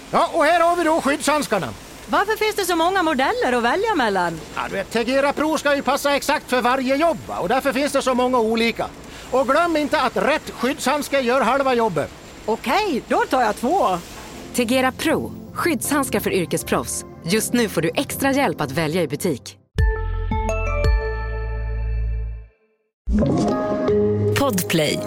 Ja, och här har vi då skyddshandskarna. Varför finns det så många modeller att välja mellan? Ja, du vet, Tegera Pro ska ju passa exakt för varje jobb, och därför finns det så många olika. Och glöm inte att rätt skyddshandske gör halva jobbet. Okej, då tar jag 2. Tegera Pro, skyddshandskar för yrkesproffs. Just nu får du extra hjälp att välja i butik. Podplay.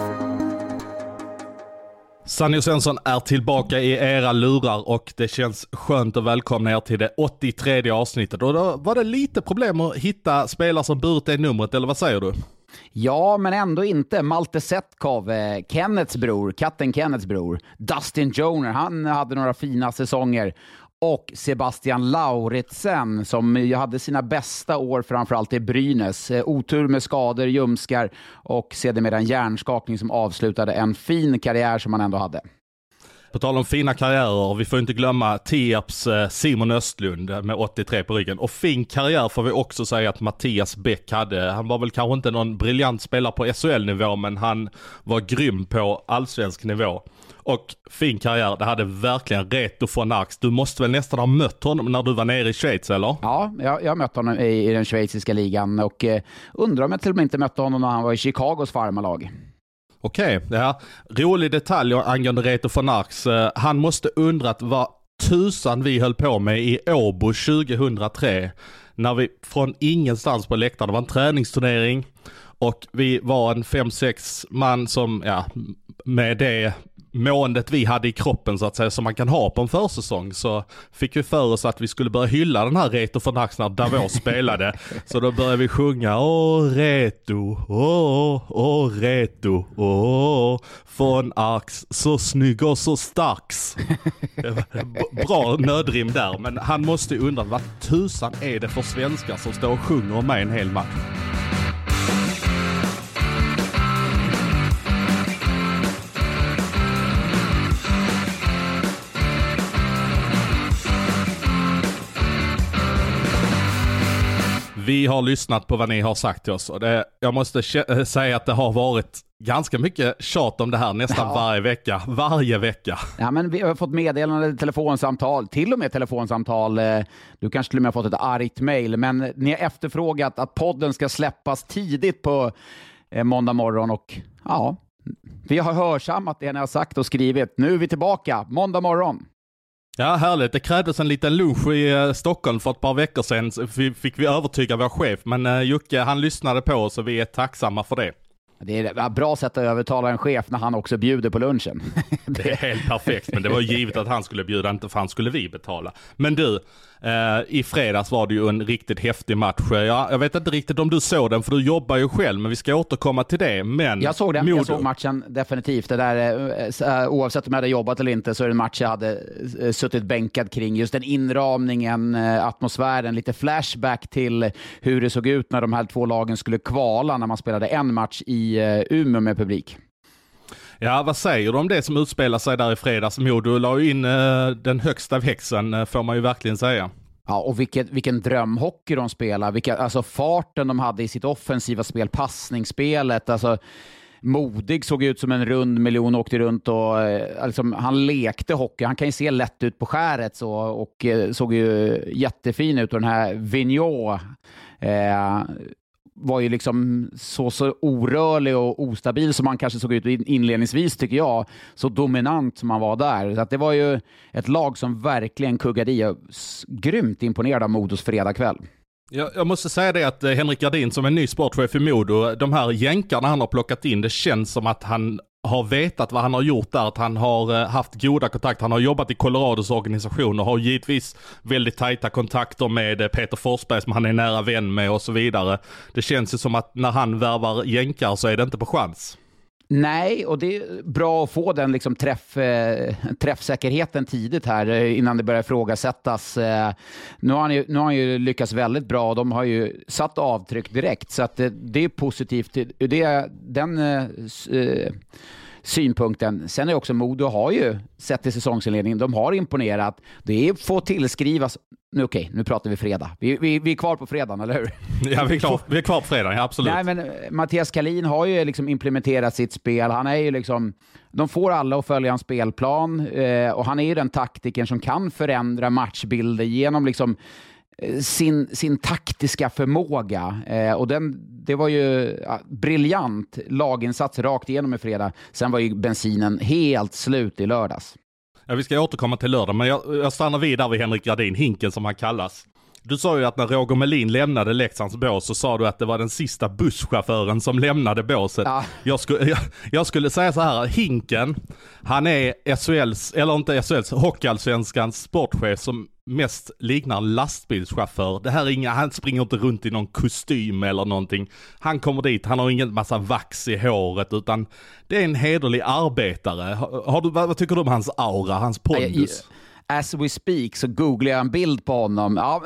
Sanny och Svensson är tillbaka i era lurar och det känns skönt att välkomna er till det 83:e avsnittet. Och då var det lite problem att hitta spelare som burit det numret, eller vad säger du? Ja, men ändå inte. Malte Setkov, katten Kennets bror. Dustin Joner, han hade några fina säsonger. Och Sebastian Lauritsen som hade sina bästa år framförallt i Brynäs. Otur med skador, ljumskar och sedermera en hjärnskakning som avslutade en fin karriär som han ändå hade. På tal om fina karriärer, vi får inte glömma Tierps Simon Östlund med 83 på ryggen. Och fin karriär får vi också säga att Mattias Bäck hade. Han var väl kanske inte någon briljant spelare på SHL-nivå, men han var grym på allsvensk nivå. Och fin karriär, det hade verkligen Reto von Arx. Du måste väl nästan ha mött honom när du var nere i Schweiz, eller? Ja, jag mötte honom i den schweiziska ligan och undrar om jag till och med inte mötte honom när han var i Chicagos farmarlag. Okej, ja. Rolig detalj angående Reto von Arx. Han måste undrat vad tusan vi höll på med i Åbo 2003 när vi från ingenstans på läktaren, det var en träningsturnering och vi var en 5-6 man som, ja, med det måendet vi hade i kroppen så att säga som man kan ha på en försäsong, så fick vi för oss att vi skulle börja hylla den här Reto von Arx när Davos spelade. Så då började vi sjunga Reto, Reto, von Arx, så snygg och så starks. Bra nödrim där, men han måste ju undra vad tusan är det för svenskar som står och sjunger om mig en hel match. Vi har lyssnat på vad ni har sagt till oss och jag måste säga att det har varit ganska mycket tjat om det här nästan varje vecka. Ja, men vi har fått meddelande, telefonsamtal, till och med telefonsamtal. Du kanske till och med har fått ett argt mejl, men ni har efterfrågat att podden ska släppas tidigt på måndag morgon och ja, vi har hörsammat det ni har sagt och skrivit. Nu är vi tillbaka, måndag morgon. Ja, härligt. Det krävdes en liten lunch i Stockholm för ett par veckor sedan. Fick vi övertyga vår chef. Men Jocke, han lyssnade på oss och vi är tacksamma för det. Det är ett bra sätt att övertala en chef när han också bjuder på lunchen. Det är helt perfekt, men det var givet att han skulle bjuda, inte för han skulle vi betala. Men du, i fredags var det ju en riktigt häftig match. Jag vet inte riktigt om du såg den, för du jobbar ju själv, men vi ska återkomma till det. Men jag såg den, jag såg matchen definitivt. Det där, oavsett om jag hade jobbat eller inte, så är det en match jag hade suttit bänkad kring. Just den inramningen, atmosfären, lite flashback till hur det såg ut när de här två lagen skulle kvala när man spelade en match i Umeå med publik. Ja, vad säger du om det som utspelar sig där i fredags? Modo la ju in den högsta växeln, får man ju verkligen säga. Ja, och vilken drömhockey de spelar. Alltså farten de hade i sitt offensiva spel, passningsspelet. Alltså, Modig såg ut som en rund miljon, åkte runt och liksom, han lekte hockey. Han kan ju se lätt ut på skäret så, och såg ju jättefin ut. Och den här Vigneault var ju liksom så orörlig och ostabil som man kanske såg ut inledningsvis, tycker jag. Så dominant som man var där. Så att det var ju ett lag som verkligen kuggade i. Grymt imponerad av Modos fredagkväll. Jag måste säga det att Henrik Gardin som är ny sportchef i Modo, de här jänkarna han har plockat in, det känns som att han har vetat vad han har gjort där, att han har haft goda kontakter. Han har jobbat i Colorados organisation och har givetvis väldigt tajta kontakter med Peter Forsberg som han är nära vän med och så vidare. Det känns ju som att när han värvar jänkar så är det inte på chans. Nej, och det är bra att få den liksom träffsäkerheten tidigt här innan det börjar ifrågasättas. Nu har han ju lyckats väldigt bra och de har ju satt avtryck direkt, så att det är positivt. Synpunkten. Sen är också Modo har ju sett i säsongsinledningen, de har imponerat. Det får tillskrivas nu pratar vi fredag. Vi är kvar på fredagen, eller hur? Ja, vi är kvar på fredag, ja, absolut. Nej, men Mattias Kalin har ju liksom implementerat sitt spel. Han är ju liksom, de får alla att följa en spelplan, och han är ju den taktiken som kan förändra matchbilder genom liksom sin taktiska förmåga. Och det var ju briljant laginsats rakt igenom i fredag. Sen var ju bensinen helt slut i lördags. Ja, vi ska återkomma till lördag, men jag stannar vid där vid Henrik Gradin, Hinken som han kallas. Du sa ju att när Roger Melin lämnade Leksands bås så sa du att det var den sista busschauffören som lämnade båset. Ja. Jag skulle säga så här, Hinken, han är Hockeyallsvenskans sportchef som mest liknar en lastbilschaufför. Det här är han springer inte runt i någon kostym eller någonting. Han kommer dit, han har ingen massa vax i håret, utan det är en hederlig arbetare. Vad tycker du om hans aura, hans pondus? As we speak så googlar jag en bild på honom. Ja,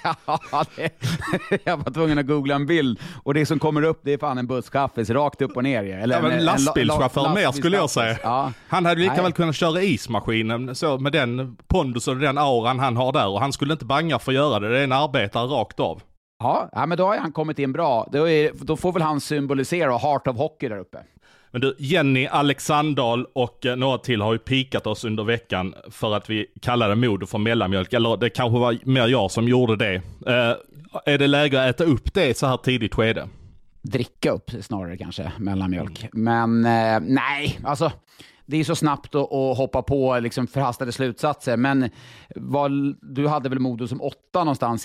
jag var tvungen att googla en bild. Och det som kommer upp, det är fan en busschaffis rakt upp och ner. Eller en lastbilschaufför mer skulle jag säga. Ja. Han hade lika väl kunnat köra ismaskinen så, med den pondus och den auran han har där. Och han skulle inte banga för att göra det. Det är en arbetare rakt av. Ja, men då har han kommit in bra. Då får väl han symbolisera Heart of Hockey där uppe. Men du, Jenny, Alexandal och några till har ju pikat oss under veckan för att vi kallade Modo för mellanmjölk. Eller det kanske var mer jag som gjorde det. Är det läge att äta upp det så här tidigt skede? Dricka upp snarare kanske, mellanmjölk. Men nej, alltså det är så snabbt att hoppa på liksom förhastade slutsatser. Men du hade väl Modo som 8 någonstans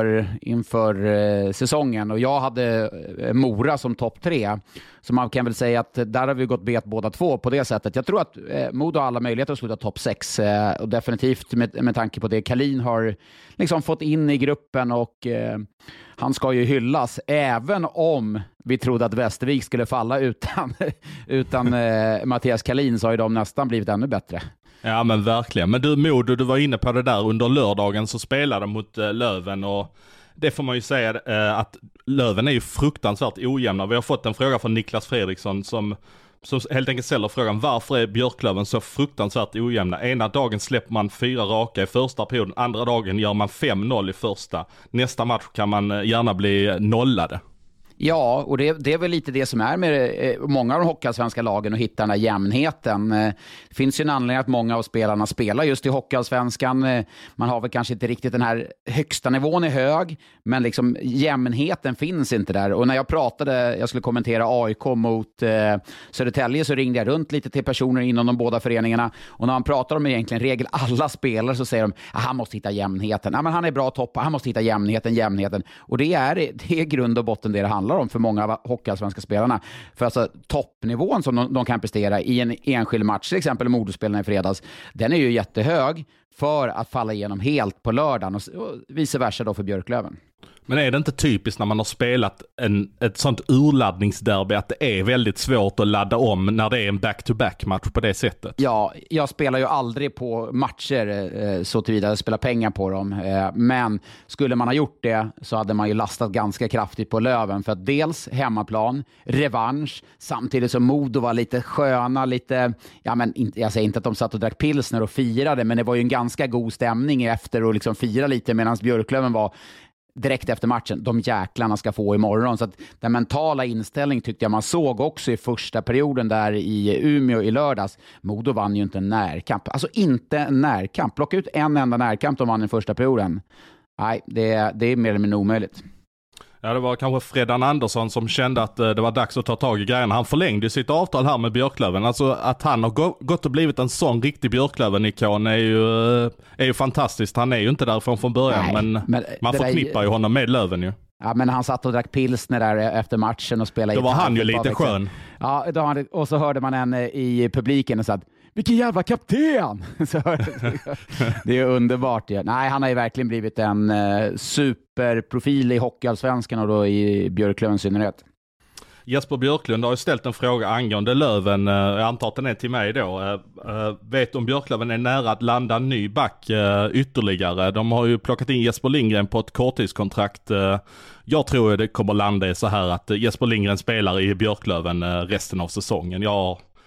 inför säsongen. Och jag hade Mora som topp 3. Så man kan väl säga att där har vi gått bet båda två på det sättet. Jag tror att Modo har alla möjligheter att sluta topp 6. Och definitivt med tanke på det Kalin har liksom fått in i gruppen. Och han ska ju hyllas, även om vi trodde att Västervik skulle falla utan Mattias Kalin, så har ju de nästan blivit ännu bättre. Ja, men verkligen. Men du Modo, du var inne på det där under lördagen så spelade mot Löven, och det får man ju säga att Löven är ju fruktansvärt ojämna. Vi har fått en fråga från Niklas Fredriksson som helt enkelt ställer frågan: varför är Björklöven så fruktansvärt ojämna? Ena dagen släpper man 4 raka i första perioden, andra dagen gör man 5-0 i första. Nästa match kan man gärna bli nollade. Ja, och det är väl lite det som är med många av de hockeyallsvenska lagen, att hitta den här jämnheten. Det finns ju en anledning att många av spelarna spelar just i hockeyallsvenskan. Man har väl kanske inte riktigt den här högsta nivån är hög, men liksom jämnheten finns inte där. Och när jag skulle kommentera AIK mot Södertälje, så ringde jag runt lite till personer inom de båda föreningarna. Och när man pratar om egentligen regel alla spelare, så säger de att han måste hitta jämnheten. Ja, men han är bra topp, han måste hitta jämnheten. Och det är grund och botten det handlar om för många av hockeyallsvenska spelarna. För alltså toppnivån som de kan prestera i en enskild match, till exempel Modospelarna i fredags, den är ju jättehög för att falla igenom helt på lördagen, och vice versa då för Björklöven. Men är det inte typiskt när man har spelat ett sånt urladdningsderby att det är väldigt svårt att ladda om när det är en back-to-back-match på det sättet? Ja, jag spelar ju aldrig på matcher så tillvida jag spelar pengar på dem. Men skulle man ha gjort det så hade man ju lastat ganska kraftigt på Löven. För att dels hemmaplan, revansch, samtidigt som Modo var lite sköna, jag säger inte att de satt och drack pilsner och firade, men det var ju en ganska god stämning efter att liksom fira lite, medan Björklöven var direkt efter matchen, de jäklarna ska få imorgon. Så att den mentala inställning tyckte jag man såg också i första perioden där i Umeå i lördags. Modo vann ju inte en närkamp. Alltså inte en närkamp. Plocka ut en enda närkamp de vann i första perioden. Nej, det är mer eller mindre omöjligt. Ja, det var kanske Fredan Andersson som kände att det var dags att ta tag i grejerna. Han förlängde sitt avtal här med Björklöven. Alltså att han har gått och blivit en sån riktig Björklöven-ikon är ju fantastiskt. Han är ju inte därifrån från början. Nej, men man förknippar ju honom med Löven ju. Ja, men han satt och drack pilsner där efter matchen och spelade. Då var han ju lite skön. Ja, och så hörde man en i publiken och sa: vilken jävla kapten! Det är underbart. Ja. Nej, han har ju verkligen blivit en superprofil i hockeyallsvenskan, och då i Björklöven i synnerhet. Jesper Björklund har ju ställt en fråga angående Löven. Jag antar att den är till mig då. Vet om Björklöven är nära att landa en ny back ytterligare? De har ju plockat in Jesper Lindgren på ett korttidskontrakt. Jag tror att det kommer landa så här att Jesper Lindgren spelar i Björklöven resten av säsongen. Jag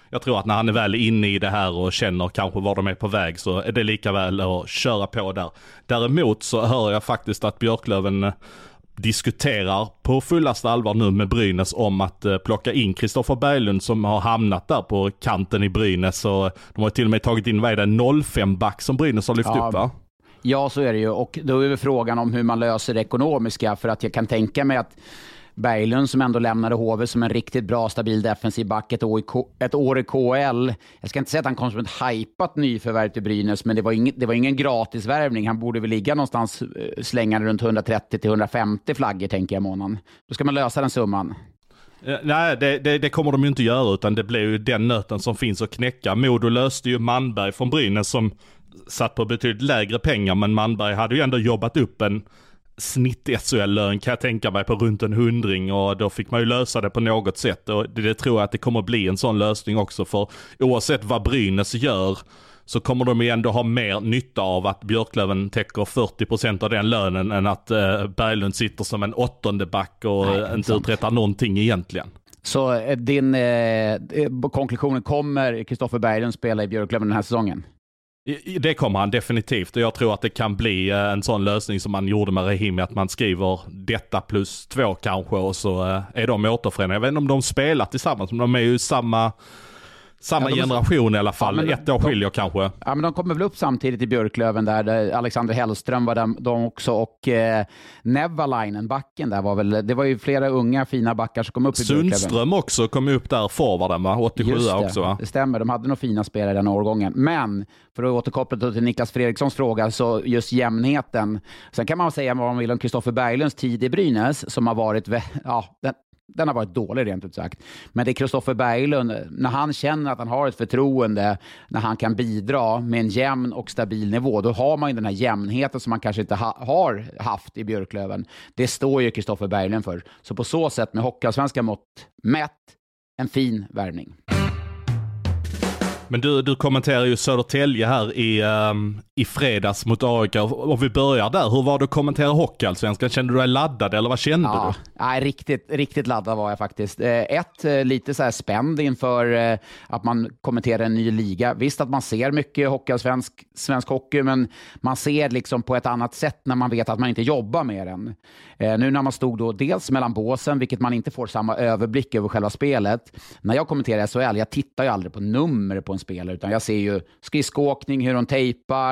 jag tror att när han är väl inne i det här och känner kanske var de är på väg, så är det lika väl att köra på där. Däremot så hör jag faktiskt att Björklöven diskuterar på fullaste allvar nu med Brynäs om att plocka in Kristoffer Berglund som har hamnat där på kanten i Brynäs, och de har till och med tagit in 05-back som Brynäs har lyft upp, va? Ja, så är det ju, och då är det frågan om hur man löser det ekonomiska, för att jag kan tänka mig att Berglund som ändå lämnade HV som en riktigt bra stabil defensiv back ett år i KL. Jag ska inte säga att han kom som ett hypat nyförvärv till Brynäs, men det var ingen gratisvärvning. Han borde väl ligga någonstans slängande runt 130-150 flaggor, tänker jag, månaden. Då ska man lösa den summan. Nej, det kommer de ju inte göra, utan det blir ju den nöten som finns att knäcka. Modo löste ju Manberg från Brynäs som satt på betydligt lägre pengar, men Manberg hade ju ändå jobbat upp en snitt SHL-lön, kan jag tänka mig, på runt 100, och då fick man ju lösa det på något sätt, och det tror jag att det kommer bli en sån lösning också, för oavsett vad Brynäs gör så kommer de ju ändå ha mer nytta av att Björklöven täcker 40% av den lönen än att Berglund sitter som en åttonde back och inte uträttar någonting egentligen. Så din konklusionen, kommer Kristoffer Berglund spela i Björklöven den här säsongen? Det kommer han definitivt, och jag tror att det kan bli en sån lösning som man gjorde med Rahimi, att man skriver detta plus 2 kanske, och så är de återförenade. Jag vet inte om de spelar tillsammans, men de är ju samma generation i alla fall. Ja, ett år skiljer kanske. Ja, men de kommer väl upp samtidigt i Björklöven där Alexander Hellström var de också, och Nevalainen, backen där det var ju flera unga fina backar som kom upp i Björklöven. Sundström också kom upp där, forwarden, va? 87 också, va? Det stämmer, de hade nog fina spelare den årgången. Men för att återkoppla till Niklas Fredrikssons fråga, så just jämnheten. Sen kan man säga vad man vill om Kristoffer Berglunds tid i Brynäs, som har varit den har varit dålig rent ut sagt. Men det är Kristoffer Berglund, när han känner att han har ett förtroende, när han kan bidra med en jämn och stabil nivå, då har man ju den här jämnheten som man kanske inte har haft i Björklöven. Det står ju Kristoffer Berglund för. Så på så sätt, med hockeyallsvenska mått mätt, en fin värvning. Men du kommenterar ju Södertälje här i fredags mot AIK, och vi börjar där. Hur var det att kommentera hockeyallsvenskan? Kände du dig laddad, eller vad kände du? Nej, riktigt laddad var jag faktiskt. Lite så här spänd inför att man kommenterar en ny liga. Visst att man ser mycket svensk hockey, men man ser liksom på ett annat sätt när man vet att man inte jobbar med den. Nu när man stod då dels mellan båsen, vilket man inte får samma överblick över själva spelet. När jag kommenterar SHL, jag tittar ju aldrig på nummer på en spelare, utan jag ser ju skridskåkning, hur de tejpar,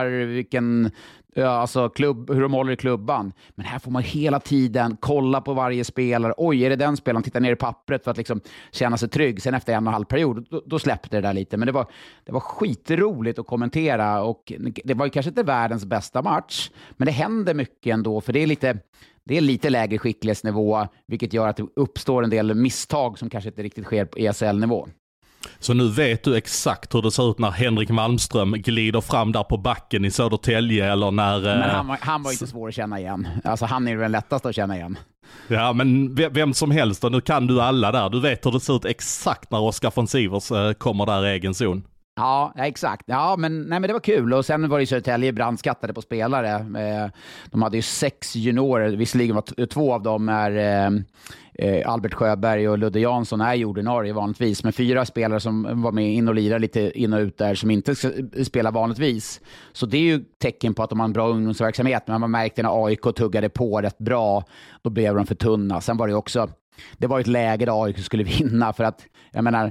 hur de håller i klubban. Men här får man hela tiden kolla på varje spelare. Oj, är det den spelaren? Titta ner i pappret för att liksom känna sig trygg. Sen efter 1,5 period, då släppte det där lite. Men det var skitroligt att kommentera, och det var ju kanske inte världens bästa match, men det händer mycket ändå, för det är lite lägre skicklighetsnivå, vilket gör att det uppstår en del misstag som kanske inte riktigt sker på ESL-nivå. Så nu vet du exakt hur det ser ut när Henrik Malmström glider fram där på backen i Södertälje, eller när... Men han var inte svår att känna igen. Alltså han är ju den lättaste att känna igen. Ja, men vem som helst, och nu kan du alla där. Du vet hur det ser ut exakt när Oskar von Sivers kommer där i egen zon. Ja, exakt. Ja, men det var kul. Och sen var det Södertälje brandskattade på spelare. De hade ju 6 juniorer. Visserligen var 2 av dem är Albert Sjöberg och Ludde Jansson är ordinarie vanligtvis. Men 4 spelare som var med in och lirar lite in och ut där som inte spelar vanligtvis. Så det är ju tecken på att de har en bra ungdomsverksamhet. Men man märkte när AIK tuggade på rätt bra, då blev de för tunna. Sen var det också, det var ett läge där AIK skulle vinna, för att jag menar,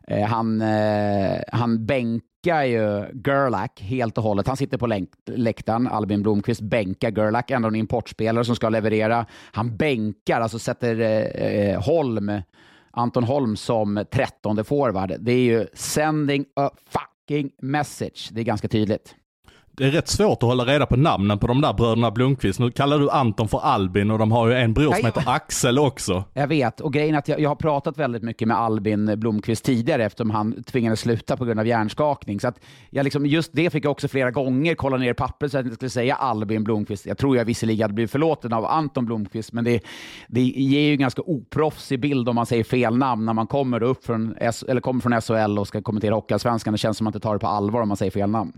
han bänkar ju Gerlach helt och hållet. Han sitter på läktaren. Albin Blomqvist bänkar Gerlach, ändå en importspelare som ska leverera. Han bänkar, alltså sätter Anton Holm som 13:e forward. Det är ju sending a fucking message. Det är ganska tydligt. Det är rätt svårt att hålla reda på namnen på de där bröderna Blomqvist. Nu kallar du Anton för Albin, och de har ju en bror som heter Axel också. Jag vet, och grejen är att jag har pratat väldigt mycket med Albin Blomqvist tidigare, eftersom han tvingades sluta på grund av hjärnskakning. Så att jag liksom, just det fick jag också flera gånger kolla ner i pappret så att jag inte skulle säga Albin Blomqvist. Jag tror jag visserligen hade blivit förlåten av Anton Blomqvist, men det ger ju en ganska oproffsig bild om man säger fel namn när man kommer från SHL och ska kommentera hockeyallsvenskan. Det känns som att man inte tar det på allvar om man säger fel namn.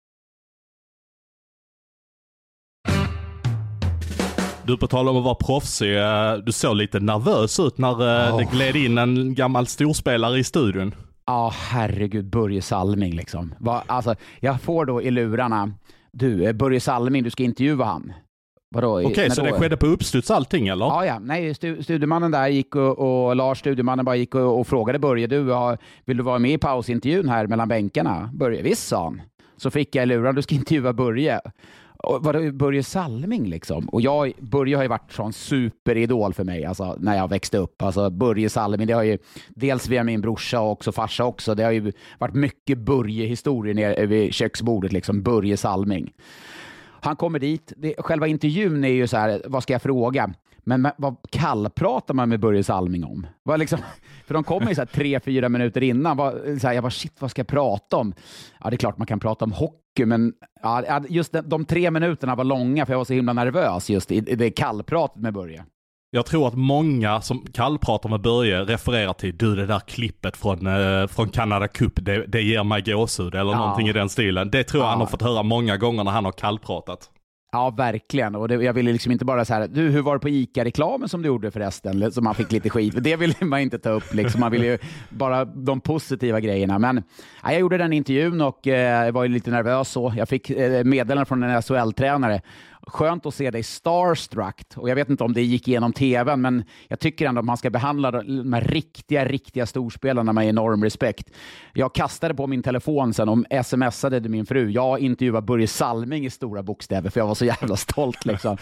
Du, på tal om att vara proffsig, du såg lite nervös ut när det gled in en gammal storspelare i studion. Ja, herregud, Börje Salming liksom. Alltså, jag får då i lurarna, du, Börje Salming, du ska intervjua han. Okej, så det skedde på uppstuds allting, eller? Ja. Nej, studiemannen där gick och Lars, studiemannen, bara gick och frågade Börje, vill du vara med i pausintervjun här mellan bänkarna? Börje, visst, sa han. Så fick jag i luran, du ska intervjua Börje. Och var det Börje Salming liksom? Och Börje har ju varit sån superidol för mig, alltså, när jag växte upp. Alltså Börje Salming, det har ju dels via min brorsa och också farsa också. Det har ju varit mycket Börje-historier nere vid köksbordet, liksom Börje Salming. Han kommer dit, själva intervjun är ju så här, vad ska jag fråga? Men vad kallpratar man med Börje Salming om? Liksom, för de kommer ju så här 3-4 minuter innan. Jag bara, shit, vad ska jag prata om? Ja, det är klart man kan prata om hockey, men just de 3 minuterna var långa för jag var så himla nervös just i det kallpratet med Börje. Jag tror att många som kallpratar med Börje refererar till det där klippet från Canada Cup, det ger mig gåshud eller någonting i den stilen. Det tror jag han har fått höra många gånger när han har kallpratat. Ja, verkligen. Och jag ville liksom inte bara så här, hur var det på ICA-reklamen som du gjorde förresten? Så man fick lite skit. Det ville man inte ta upp liksom. Man ville ju bara de positiva grejerna. Men jag gjorde den intervjun och jag var ju lite nervös så. Jag fick meddelande från en SHL-tränare. Skönt att se dig starstruck. Och jag vet inte om det gick igenom tvn, men jag tycker ändå att man ska behandla de här riktiga storspelarna med enorm respekt. Jag kastade på min telefon sen och smsade till min fru. Jag intervjuade Börje Salming i stora bokstäver för jag var så jävla stolt liksom.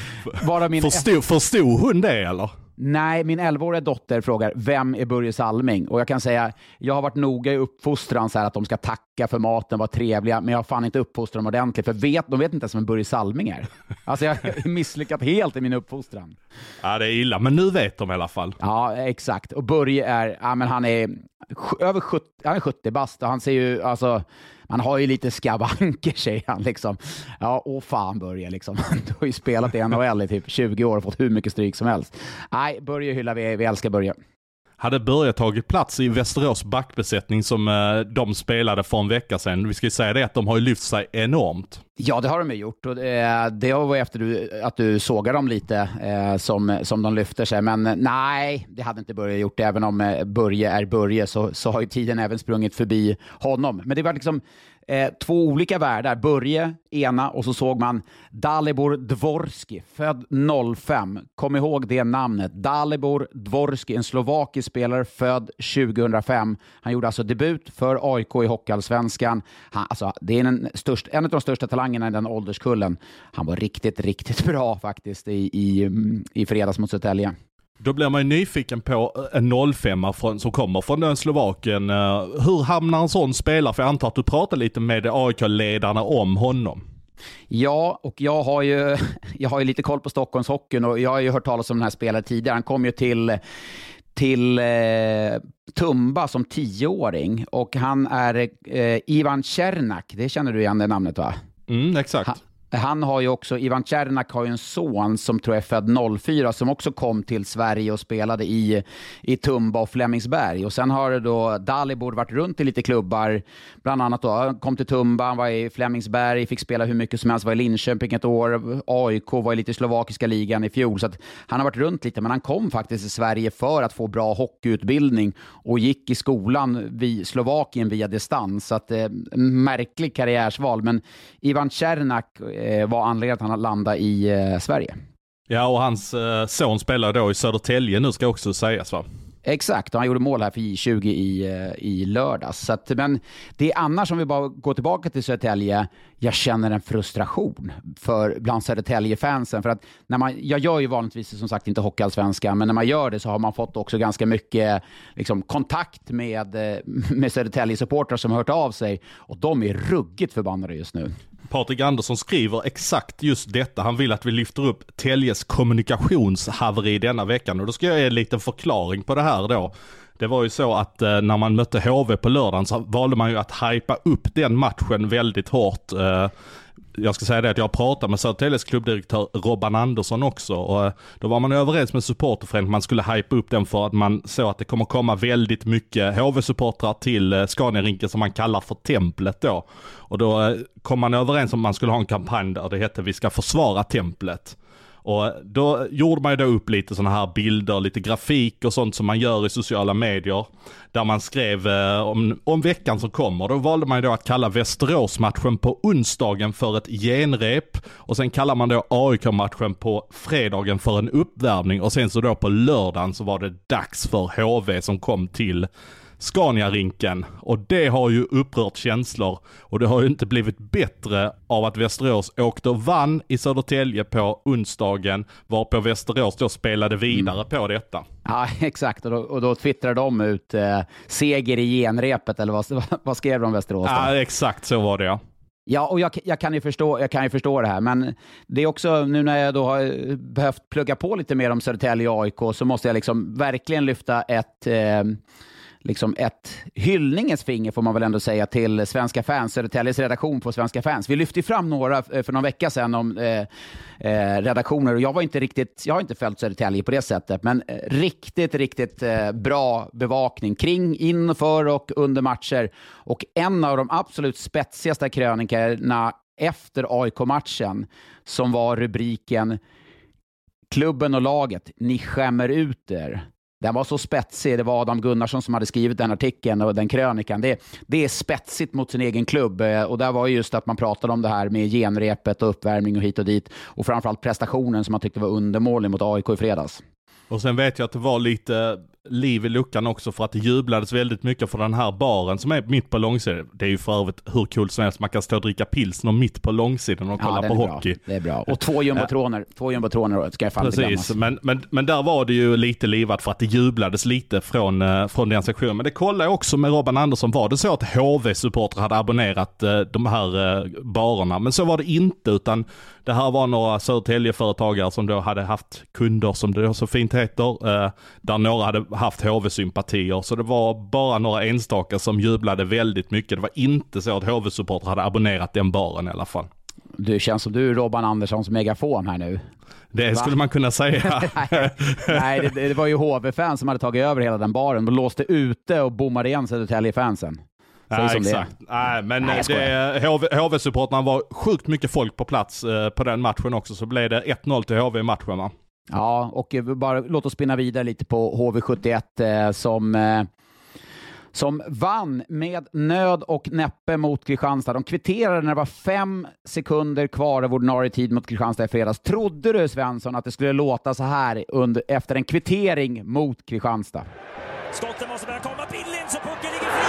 Förstod hon det eller? Nej, min 11-åriga dotter frågar, vem är Börje Salming? Och jag kan säga, jag har varit noga i uppfostran så här att de ska tacka för maten, vara trevliga, men jag har fan inte uppfostrat dem ordentligt, för de vet inte ens vem Börje Salming är. Alltså jag har misslyckat helt i min uppfostran. Ja, det är illa, men nu vet de i alla fall. Ja, exakt. Och Börje han är över 70 bast och han ser ju, alltså, man har ju lite skavanker, säger han liksom. Ja, fan Börje liksom. Du har ju spelat i NHL i typ 20 år och fått hur mycket stryk som helst. Nej, Börje hyllar vi älskar Börje. Hade Börje tagit plats i Västerås backbesättning som de spelade för en vecka sedan? Vi ska ju säga det att de har ju lyft sig enormt. Ja, det har de ju gjort. Och det var efter att du sågar dem lite som de lyfter sig. Men nej, det hade inte Börje gjort. Även om Börje är Börje så har ju tiden även sprungit förbi honom. Men det var liksom 2 olika världar. Börje ena och så såg man Dalibor Dvorski, född 05. Kom ihåg det namnet. Dalibor Dvorski, en slovakisk spelare född 2005. Han gjorde alltså debut för AIK i Hockeyallsvenskan. Det är en av de största talangerna i den ålderskullen. Han var riktigt bra faktiskt i fredags mot Södertälje. Då blir man ju nyfiken på en 05 som kommer från den Slovakien. Hur hamnar en sån spelare? För jag antar att du pratar lite med AIK-ledarna om honom. Ja, och jag har ju lite koll på Stockholmshockeyn och jag har ju hört talas om den här spelaren tidigare. Han kom ju till Tumba som 10-åring och han är Ivan Černak. Det känner du igen det namnet, va? Exakt. Han har ju också, Ivan Černak har ju en son som tror jag är född 04 som också kom till Sverige och spelade i Tumba och Flemingsberg. Och sen har då Dalibor varit runt i lite klubbar, bland annat då, kom till Tumba, han var i Flemingsberg, fick spela hur mycket som helst, var i Linköping ett år, AIK var i lite slovakiska ligan i fjol, så att han har varit runt lite, men han kom faktiskt till Sverige för att få bra hockeyutbildning och gick i skolan vid Slovakien via distans, så att märklig karriärsval, men Ivan Černak var anledningen att han landade i Sverige. Ja, och hans son spelar då i Södertälje nu, ska också sägas, va? Exakt, och han gjorde mål här för J20 i lördags. Så att, men det är annars, om vi bara går tillbaka till Södertälje, jag känner en frustration bland Södertälje-fansen. För att jag gör ju vanligtvis som sagt inte Hockeyallsvenskan, men när man gör det så har man fått också ganska mycket liksom, kontakt med Södertälje-supportrar som har hört av sig. Och de är ruggigt förbannade just nu. Patrik Andersson skriver exakt just detta. Han vill att vi lyfter upp Täljes kommunikationshaveri denna veckan. Och då ska jag ge en liten förklaring på det här då. Det var ju så att när man mötte HV på lördagen så valde man ju att hypa upp den matchen väldigt hårt. Jag ska säga det att jag pratade med Södertäljes klubbdirektör Robban Andersson också, och då var man överens med supporterföreningen att man skulle hypa upp den för att man såg att det kommer komma väldigt mycket HV-supportrar till Scania-rinken som man kallar för templet då. Och då kom man överens om att man skulle ha en kampanj där det hette vi ska försvara templet. Och då gjorde man ju då upp lite sådana här bilder, lite grafik och sånt som man gör i sociala medier. Där man skrev om veckan som kommer. Då valde man ju då att kalla Västerås-matchen på onsdagen för ett genrep. Och sen kallar man då AIK-matchen på fredagen för en uppvärmning. Och sen så då på lördagen så var det dags för HV som kom till Scania-rinken, och det har ju upprört känslor, och det har ju inte blivit bättre av att Västerås åkte och vann i Södertälje på onsdagen, varpå Västerås då spelade vidare på detta. Ja, exakt, och då twittrade de ut seger i genrepet, eller vad skrev de Västerås då? Ja, exakt så var det, ja. Ja, och jag kan ju förstå det här, men det är också nu när jag då har behövt plugga på lite mer om Södertälje och AIK, så måste jag liksom verkligen lyfta ett hyllningens finger, får man väl ändå säga, till Svenska fans, Södertäljes redaktion på Svenska fans. Vi lyfte fram några för någon vecka sedan om redaktioner, och jag har inte följt Södertälje på det sättet, men riktigt bra bevakning kring, inför och under matcher, och en av de absolut spetsigaste krönikerna efter AIK-matchen, som var rubriken "Klubben och laget, ni skämmer ut er". Den var så spetsig. Det var Adam Gunnarsson som hade skrivit den artikeln och den krönikan. Det är spetsigt mot sin egen klubb. Och där var just att man pratade om det här med genrepet och uppvärmning och hit och dit. Och framförallt prestationen som man tyckte var undermålig mot AIK i fredags. Och sen vet jag att det var lite liv i luckan också, för att det jublades väldigt mycket för den här baren som är mitt på långsidan. Det är ju för övrigt hur kul som helst. Man kan stå och dricka pilsner mitt på långsidan och kolla på hockey. Det är bra. Och två jumbotroner ska jag fan inte glömmas. Men där var det ju lite livat för att det jublades lite från den sektionen. Men det kollade också med Robban Andersson. Var det så att HV-supporter hade abonnerat de här barerna? Men så var det inte, utan det här var några Södertälje-företagare som då hade haft kunder, som det så fint heter, där några hade haft HV-sympatier. Så det var bara några enstaka som jublade väldigt mycket. Det var inte så att HV-supporter hade abonnerat den baren i alla fall. Du känns som du är Robban Anderssons megafon här nu. Det skulle man kunna säga. Nej, det var ju HV-fans som hade tagit över hela den baren och låste ute och bommade igen Södertälje-fansen. Ja, exakt. HV-supporterna var sjukt mycket folk på plats på den matchen också, så blev det 1-0 till HV i matchen, va? Ja, och bara låt oss spinna vidare lite på HV71 som vann med nöd och näppe mot Kristianstad. De kvitterade när det var 5 sekunder kvar av ordinarie tid mot Kristianstad i fredags. Trodde du, Svensson, att det skulle låta så här efter en kvittering mot Kristianstad? Skotten måste börja komma, Billin, så pucken ligger fri!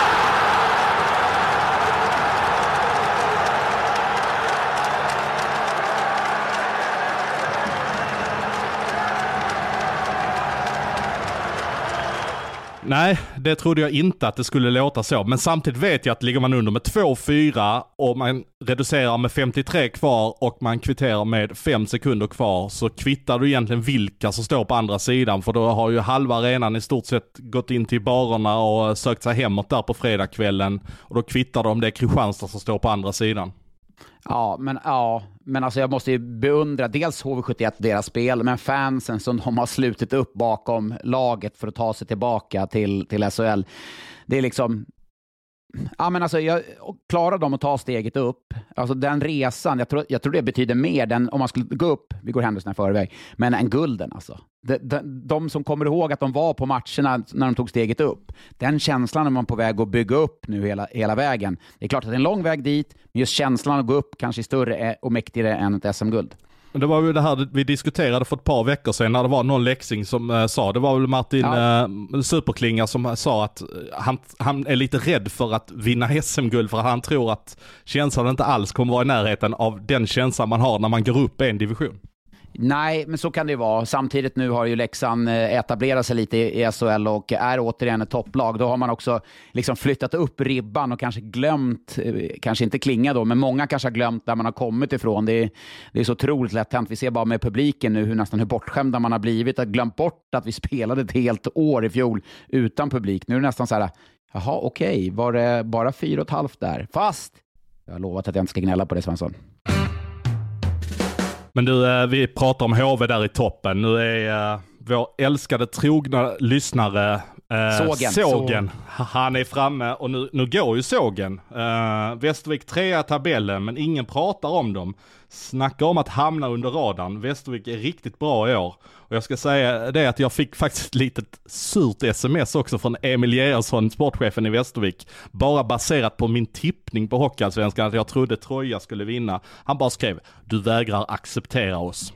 Nej, det trodde jag inte att det skulle låta så. Men samtidigt vet jag att ligger man under med 2-4 och man reducerar med 53 kvar och man kvitterar med 5 sekunder kvar, så kvittar du egentligen vilka som står på andra sidan. För då har ju halva arenan i stort sett gått in till barerna och sökt sig hemåt där på fredagskvällen. Och då kvittar de, det är Kristianstad som står på andra sidan. Ja, men alltså jag måste ju beundra dels HV71 deras spel, men fansen som de har slutit upp bakom laget för att ta sig tillbaka till SHL. Det är liksom, ja, men alltså jag klarar dem att ta steget upp. Alltså den resan, jag tror det betyder mer än om man skulle gå upp, vi går händelserna i förväg, men en gulden alltså. De som kommer ihåg att de var på matcherna när de tog steget upp, den känslan är man på väg att bygga upp nu hela vägen. Det är klart att det är en lång väg dit, men just känslan att gå upp kanske är större och mäktigare än ett SM-guld. Det var ju det här vi diskuterade för ett par veckor sedan när det var någon Leksing som sa, det var väl Martin Superklinga som sa att han är lite rädd för att vinna SM-guld, för att han tror att känslan inte alls kommer vara i närheten av den känslan man har när man går upp en division. Nej, men så kan det vara. Samtidigt nu har ju Leksand etablerat sig lite i SHL och är återigen ett topplag. Då har man också liksom flyttat upp ribban och kanske glömt, kanske inte Klinga då, men många kanske har glömt där man har kommit ifrån. Det är så otroligt lätt hänt. Vi ser bara med publiken nu hur bortskämda man har blivit. Att glömt bort att vi spelade ett helt år i fjol utan publik. Nu är det nästan så här, jaha, okej, var det bara 4,5 där? Fast jag har lovat att jag inte ska gnälla på det, Svensson. Men du, vi pratar om HV där i toppen. Nu är vår älskade trogna lyssnare Sågen. Han är framme och nu går ju Sågen. Västervik 3 tabellen, men ingen pratar om dem. Snackar om att hamna under radarn. Västervik är riktigt bra i år. Och jag ska säga det att jag fick faktiskt ett litet surt sms också från Emil Gerhardsson, sportchefen i Västervik. Bara baserat på min tippning på Hockeyallsvenskan att jag trodde Troja skulle vinna. Han bara skrev, du vägrar acceptera oss.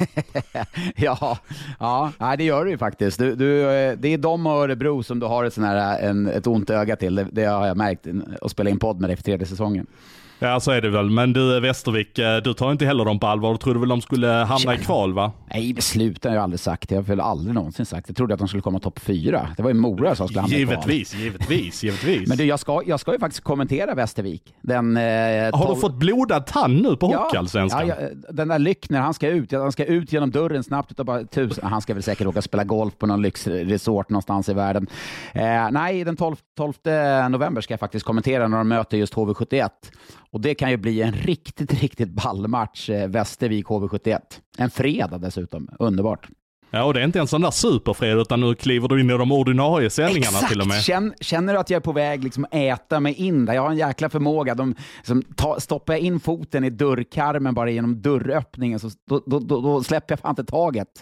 Ja, det gör du ju faktiskt. Det är de och Örebro som du har ett ont öga till. Det har jag märkt att spela in podd med dig för 3:e säsongen. Ja, så är det väl. Men du, Västervik, du tar inte heller dem på allvar. Du trodde väl de skulle hamna i kval, va? Nej, beslutet har jag aldrig sagt. Jag har väl aldrig någonsin sagt. Jag trodde att de skulle komma topp 4. Det var ju Mora som skulle hamna i kval. Givetvis. Men du, jag ska ju faktiskt kommentera Västervik. Har du fått blodad tand nu på Hockeyallsvenskan? Ja, den där Lyckner, han ska ut genom dörren snabbt utav bara 1000. Han ska väl säkert åka spela golf på någon lyxresort någonstans i världen. Nej, den 12 november ska jag faktiskt kommentera när de möter just HV71. Och det kan ju bli en riktigt ballmatch, Västervik HV71. En fredag dessutom, underbart. Ja, och det är inte en sån där superfred, utan nu kliver du in i de ordinarie sändningarna. Exakt. Till och med. Känner du att jag är på väg liksom att äta mig in där? Jag har en jäkla förmåga. Stoppar jag in foten i dörrkarmen bara genom dörröppningen, så då släpper jag fan inte taget.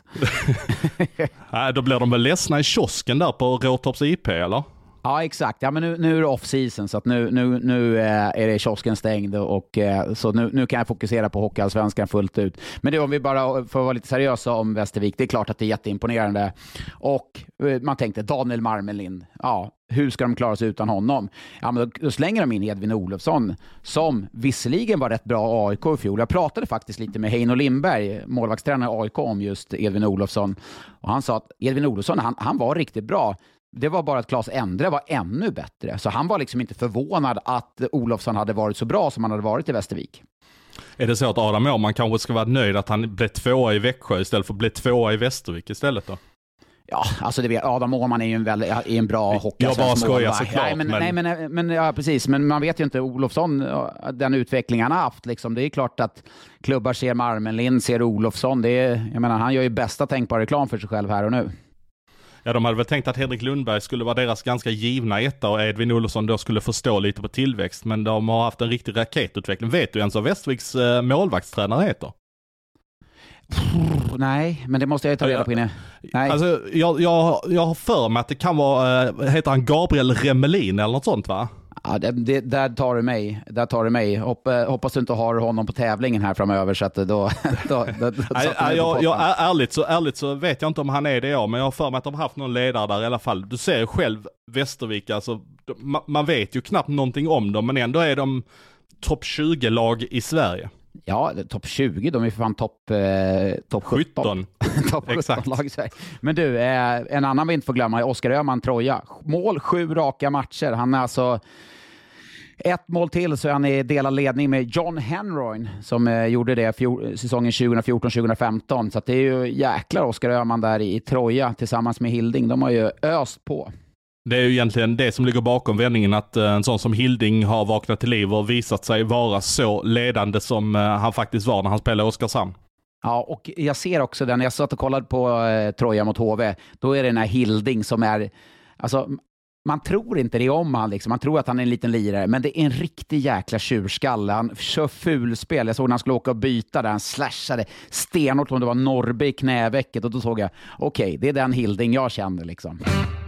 Nej, då blir de väl ledsna i kiosken där på Råtorps IP, eller? Ja, exakt. Ja, men nu är det off-season, så att nu är det kiosken stängd och så nu kan jag fokusera på Hockeyallsvenskan fullt ut. Men det, om vi bara får vara lite seriösa om Västervik, det är klart att det är jätteimponerande. Och man tänkte Daniel Marmelind, hur ska de klara sig utan honom? Ja, men då slänger de in Edvin Olofsson, som visserligen var rätt bra AIK i fjol. Jag pratade faktiskt lite med Heino Lindberg, målvaktstränare AIK, om just Edvin Olofsson. Och han sa att Edvin Olofsson, han var riktigt bra. Det var bara att Claes Endre var ännu bättre. Så han var liksom inte förvånad att Olofsson hade varit så bra som han hade varit i Västervik. Är det så att Adam Åhman kanske ska vara nöjd att han blev 2 i Växjö istället för att bli 2 i Västervik istället då? Ja, alltså det vet, Adam Åhman är ju en bra hockey. Jag bara skojar såklart. Men ja, precis. Men man vet ju inte Olofsson, den utveckling han har haft. Liksom. Det är klart att klubbar ser Marmelind, ser Olofsson. Jag menar, han gör ju bästa tänkbara reklam för sig själv här och nu. Ja, de hade väl tänkt att Henrik Lundberg skulle vara deras ganska givna etta och Edvin Olofsson då skulle förstå lite på tillväxt. Men de har haft en riktig raketutveckling. Vet du ens vad Västerviks målvaktstränare heter? Nej, men det måste jag ta reda på inne. Nej. Alltså, jag har för mig att det kan vara, heter han Gabriel Remelin eller något sånt, va? Ja, där tar du mig. Hoppas du inte har honom på tävlingen här framöver, så att då ärligt så vet jag inte om han är det, men jag har för mig att de har haft någon ledare där i alla fall. Du ser ju själv Västervik, alltså, man vet ju knappt någonting om dem, men ändå är de topp 20-lag i Sverige. Ja, topp 20, de är för fan topp 17. Topp 17 lag i Sverige. Men du, en annan vi inte får glömma är Oskar Öhman, Troja. Mål 7 raka matcher. Han är alltså 1 mål till, så han är delad ledning med John Henroyn som gjorde det säsongen 2014-2015. Så att det är ju jäklar Oskar Öhman där i Troja tillsammans med Hilding. De har ju öst på. Det är ju egentligen det som ligger bakom vändningen, att en sån som Hilding har vaknat till liv och visat sig vara så ledande som han faktiskt var när han spelade i Oskarshamn. Ja, och jag ser också den, jag satt och kollade på Troja mot HV, då är det den här Hilding som är, alltså man tror inte det om han liksom. Man tror att han är en liten lirare, men det är en riktig jäkla tjurskalle. Han kör fulspel. Jag såg när han skulle åka och byta där. Han slashade stenhårt om det var Norrby i knävecket, och då såg jag, okej, det är den Hilding jag känner liksom.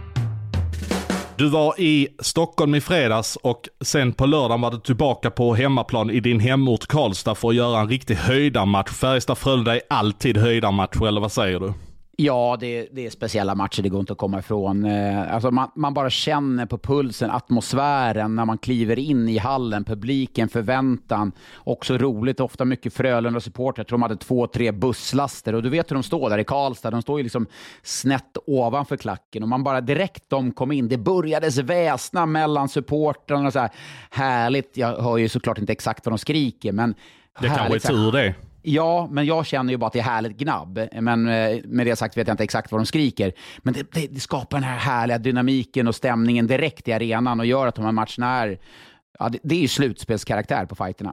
Du var i Stockholm i fredags och sen på lördagen var du tillbaka på hemmaplan i din hemort Karlstad för att göra en riktig höjdarmatch. Färjestad-Frölunda är alltid höjdarmatcher, eller vad säger du? Ja, det är speciella matcher, det går inte att komma ifrån. Alltså man bara känner på pulsen, atmosfären när man kliver in i hallen, publiken, förväntan. Också roligt, ofta mycket Frölunda supporter. Jag tror de hade 2-3 busslaster, och du vet hur de står där i Karlstad. De står ju liksom snett ovanför klacken, och man bara direkt de kom in, det börjades väsna mellan supportrarna och så här. Härligt, jag hör ju såklart inte exakt vad de skriker, men det kanske är tur det. Ja, men jag känner ju bara att det är härligt gnabb. Men med det sagt vet jag inte exakt vad de skriker. Men det skapar den här härliga dynamiken och stämningen direkt i arenan och gör att de här matcherna är... Ja, det är ju slutspelskaraktär på fighterna.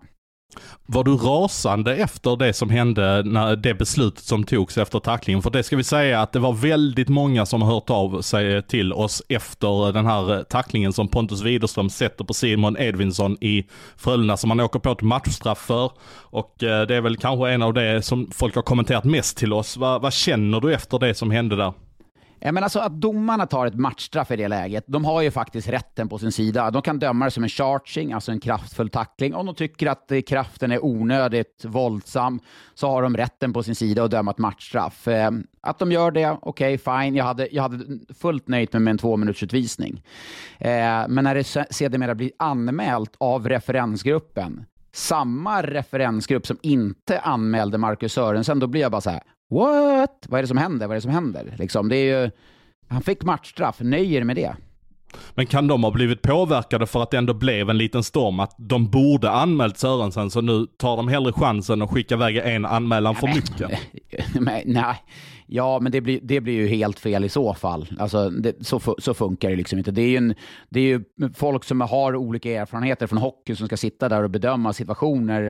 Var du rasande efter det som hände, när det beslutet som togs efter tacklingen? För det ska vi säga att det var väldigt många som har hört av sig till oss efter den här tacklingen som Pontus Widerström sätter på Simon Edvinsson i Frölunda, som man åker på ett matchstraff för. Och det är väl kanske en av det som folk har kommenterat mest till oss. Vad känner du efter det som hände där? Men alltså att domarna tar ett matchstraff i det läget, de har ju faktiskt rätten på sin sida. De kan döma det som en charging, alltså en kraftfull tackling. Om de tycker att kraften är onödigt våldsam, så har de rätten på sin sida och döma ett matchstraff. Att de gör det, okej, fine. Jag hade fullt nöjt med en 2-minutsutvisning. Men när det sedermera blir anmält av referensgruppen, samma referensgrupp som inte anmälde Marcus Sörensen, då blir jag bara så här: what? Vad är det som händer? Liksom, det är ju, han fick matchstraff, nöjer med det. Men kan de ha blivit påverkade för att det ändå blev en liten storm, att de borde anmält Sörensen, så nu tar de hellre chansen och skickar iväg en anmälan för mycket? Nej. Ja, men det blir ju helt fel i så fall. Alltså, så funkar det liksom inte. Det är ju folk som har olika erfarenheter från hockey som ska sitta där och bedöma situationer.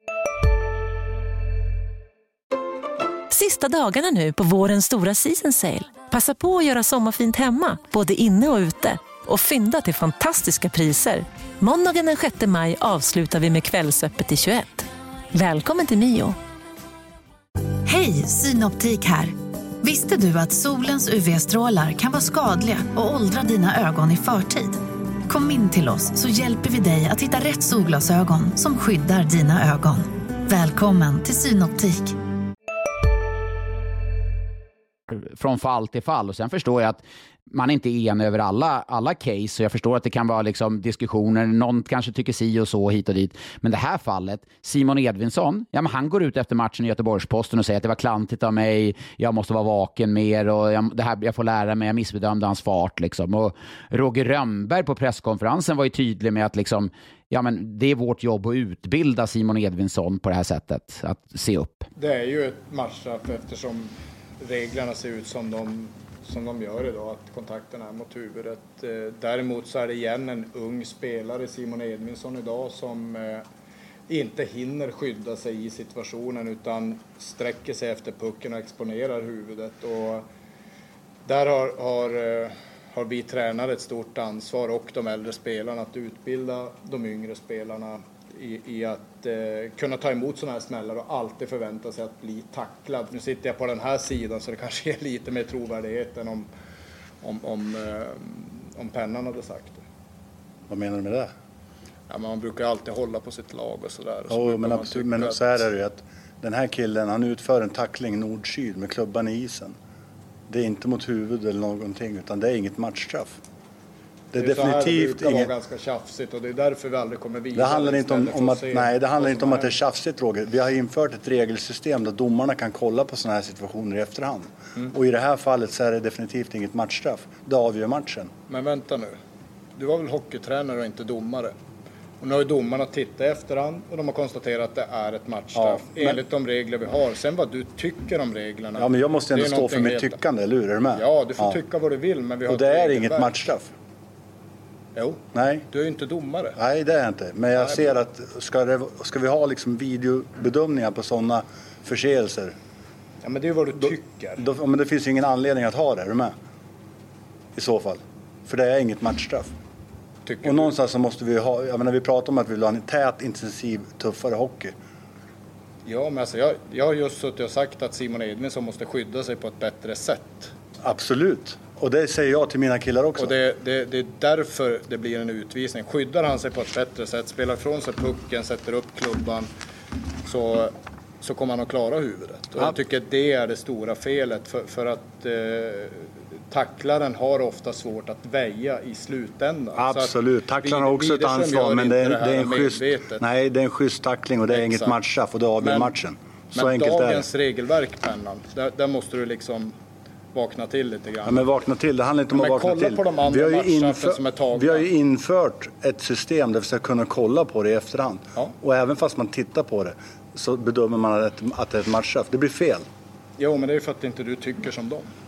Sista dagarna nu på vårens stora season sale. Passa på att göra sommarfint hemma, både inne och ute. Och fynda till fantastiska priser. Måndagen den 6 maj avslutar vi med Kvällsöppet i 21. Välkommen till Mio. Hej, Synoptik här. Visste du att solens UV-strålar kan vara skadliga och åldra dina ögon i förtid? Kom in till oss så hjälper vi dig att hitta rätt solglasögon som skyddar dina ögon. Välkommen till Synoptik. Från fall till fall, och sen förstår jag att man inte är en över alla case, så jag förstår att det kan vara liksom diskussioner, någon kanske tycker si och så hit och dit, men det här fallet, Simon Edvinsson, ja, men han går ut efter matchen i Göteborgs-Posten och säger att det var klantigt av mig, jag måste vara vaken mer och jag får lära mig, jag missbedömde hans fart liksom. Och Roger Rönnberg på presskonferensen var ju tydlig med att liksom, ja, men det är vårt jobb att utbilda Simon Edvinsson på det här sättet, att se upp. Det är ju ett matchstraff eftersom reglerna ser ut som de gör idag, att kontakten är mot huvudet. Däremot så är det igen en ung spelare, Simon Edvinsson idag, som inte hinner skydda sig i situationen utan sträcker sig efter pucken och exponerar huvudet. Och där har vi tränare ett stort ansvar, och de äldre spelarna, att utbilda de yngre spelarna i att kunna ta emot sådana här smällar och alltid förvänta sig att bli tacklad. Nu sitter jag på den här sidan så det kanske är lite mer trovärdighet än om pennan hade sagt det. Vad menar du med det? Ja, man brukar alltid hålla på sitt lag och sådär. Men absolut, men så här är det ju att den här killen, han utför en tackling nord-syd med klubban i isen. Det är inte mot huvud eller någonting, utan det är inget matchstraff. Det är definitivt det vara ganska tjafsigt, och det är därför vi aldrig kommer vidare. Det handlar inte om att det är tjafsigt, Roger. Vi har infört ett regelsystem där domarna kan kolla på sådana här situationer i efterhand. Och i det här fallet så är det definitivt inget matchstraff. Det avgör matchen. Men vänta nu. Du var väl hockeytränare och inte domare? Och nu har ju domarna tittat efterhand och de har konstaterat att det är ett matchstraff enligt de regler vi har. Sen vad du tycker om reglerna. Ja, men jag måste ändå stå för mitt tyckande, eller hur? Är du med? Ja, du får tycka vad du vill, men vi har. Och det är inget matchstraff. Jo, nej. Du är ju inte domare. Nej, det är jag inte. Men jag ser att ska vi ha liksom videobedömningar på sådana förseelser? Ja, men det är vad du tycker. Men det finns ju ingen anledning att ha det, är du med? I så fall. För det är inget matchstraff. Och någonstans så måste vi ha, jag menar, vi pratar om att vi vill ha en tät, intensiv, tuffare hockey. Ja, men alltså jag har just suttit och sagt att Simon Edvinsson måste skydda sig på ett bättre sätt. Absolut. Och det säger jag till mina killar också. Och det är därför det blir en utvisning. Skyddar han sig på ett bättre sätt, spelar ifrån sig pucken, sätter upp klubban, så kommer han att klara huvudet. Och jag tycker att det är det stora felet. För att tacklaren har ofta svårt att väja i slutändan. Absolut. Tacklaren har också ett ansvar, men det är en schysst tackling och det är inget matchstraff, och det avgör matchen. Så enkelt är det. Men dagens regelverk, Pennan, där måste du liksom vakna till lite grann. Ja, men vakna till, det handlar inte om att vakna till. På de andra matchstraffen som är tagna. Vi har ju infört ett system där vi ska kunna kolla på det i efterhand. Ja. Och även fast man tittar på det så bedömer man att det är ett matchstraff. Det blir fel. Jo, men det är för att inte du tycker som dem.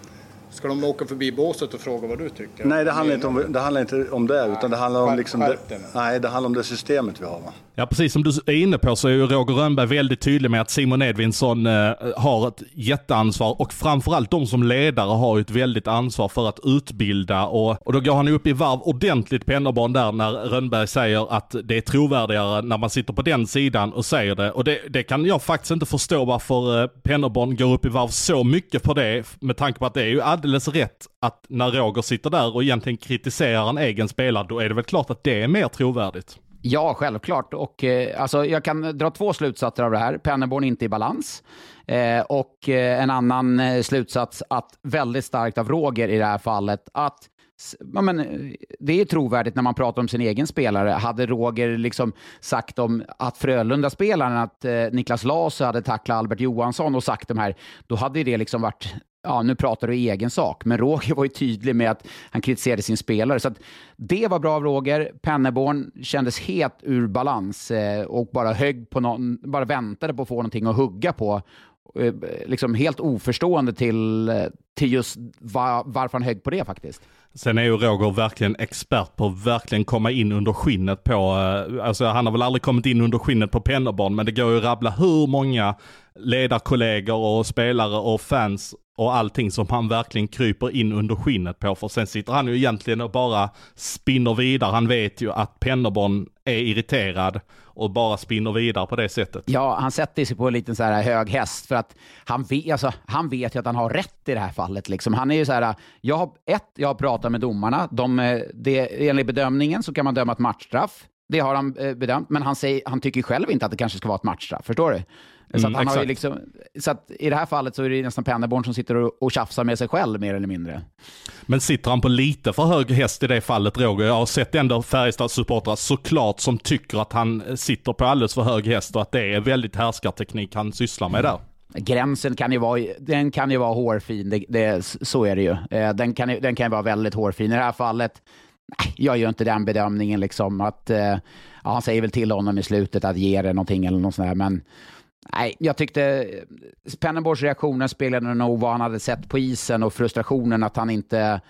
Ska de åka förbi båset och fråga vad du tycker? Nej, det handlar inte om det, utan det handlar om liksom det handlar om det systemet vi har, va? Ja, precis som du är inne på så är ju Roger Rönnberg väldigt tydlig med att Simon Edvinsson har ett jätteansvar, och framförallt de som ledare har ju ett väldigt ansvar för att utbilda, och då går han upp i varv ordentligt Pennerborn där när Rönnberg säger att det är trovärdigare när man sitter på den sidan och säger det, och det kan jag faktiskt inte förstå varför Pennerborn går upp i varv så mycket på det, med tanke på att det är ju alldeles rätt att när Roger sitter där och egentligen kritiserar en egen spelare, då är det väl klart att det är mer trovärdigt. Ja, självklart. Och alltså, jag kan dra 2 slutsatser av det här. Pennerborn inte i balans. Och en annan slutsats att väldigt starkt av Roger i det här fallet att det är trovärdigt när man pratar om sin egen spelare. Hade Roger liksom sagt om att Frölunda-spelaren att Niklas Lasse hade tacklat Albert Johansson och sagt de här, då hade det liksom varit, ja, nu pratar du egen sak. Men Roger var ju tydlig med att han kritiserade sin spelare. Så att det var bra av Roger. Pennerborn kändes helt ur balans och bara högg på bara väntade på att få någonting att hugga på. Liksom helt oförstående till just varför han högg på det faktiskt. Sen är ju Roger verkligen expert på att verkligen komma in under skinnet på, alltså han har väl aldrig kommit in under skinnet på Pennerborn, men det går ju att rabbla hur många ledarkollegor och spelare och fans och allting som han verkligen kryper in under skinnet på, för sen sitter han ju egentligen och bara spinner vidare. Han vet ju att Pennerborn är irriterad och bara spinner vidare på det sättet. Ja, han sätter sig på en liten så här hög häst för att han vet ju att han har rätt i det här fallet. Liksom. Han är ju så här, jag har pratat med domarna. Enligt bedömningen så kan man döma ett matchstraff. Det har han bedömt, men han tycker själv inte att det kanske ska vara ett matchstraff, förstår du? Så att han har ju liksom, så att i det här fallet så är det nästan Pennerborn som sitter och tjafsar med sig själv mer eller mindre. Men sitter han på lite för hög häst i det fallet, Roger? Jag har sett ändå Färjestads supportrar såklart som tycker att han sitter på alldeles för hög häst och att det är väldigt härskarteknik han sysslar med där. Gränsen kan ju vara hårfin, så är det ju. Den kan ju vara väldigt hårfin. I det här fallet, nej, jag gör inte den bedömningen liksom att han säger väl till honom i slutet att ge det någonting eller något sånt där, men nej, jag tyckte Pennerborns reaktioner spelade nog vad han hade sett på isen och frustrationen att han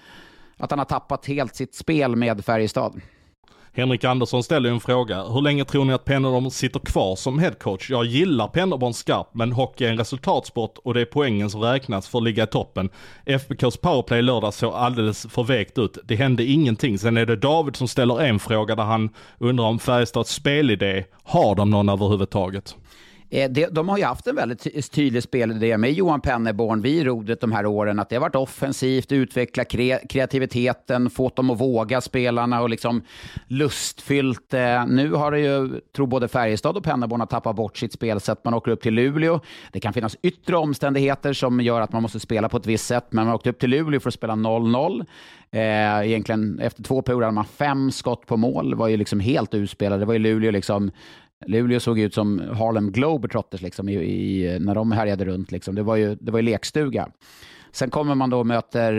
har tappat helt sitt spel med Färjestad. Henrik Andersson ställer en fråga. Hur länge tror ni att Pennerborn sitter kvar som headcoach? Jag gillar Pennerborn skarpt, men hockey är en resultatsport och det är poängen som räknas för att ligga i toppen. FBKs powerplay lördag såg alldeles för vekt ut. Det hände ingenting. Sen är det David som ställer en fråga där han undrar om Färjestads spelidé. Har de någon överhuvudtaget? De har ju haft en väldigt tydlig spelidé med Johan Pennerborn vid rodret de här åren, att det har varit offensivt, utveckla kreativiteten, fått dem att våga spelarna och liksom lustfyllt. Nu har det ju, tror både Färjestad och Pennerborn har tappat bort sitt spelsätt. Man åker upp till Luleå. Det kan finnas yttre omständigheter som gör att man måste spela på ett visst sätt, men man åkte upp till Luleå för att spela 0-0. Egentligen efter 2 perioder hade man 5 skott på mål. Det var ju liksom helt utspelade. Det var ju Luleå liksom. Luleå såg ut som Harlem Globetrotters liksom, när de härjade runt. Liksom. Det var ju lekstuga. Sen kommer man då och möter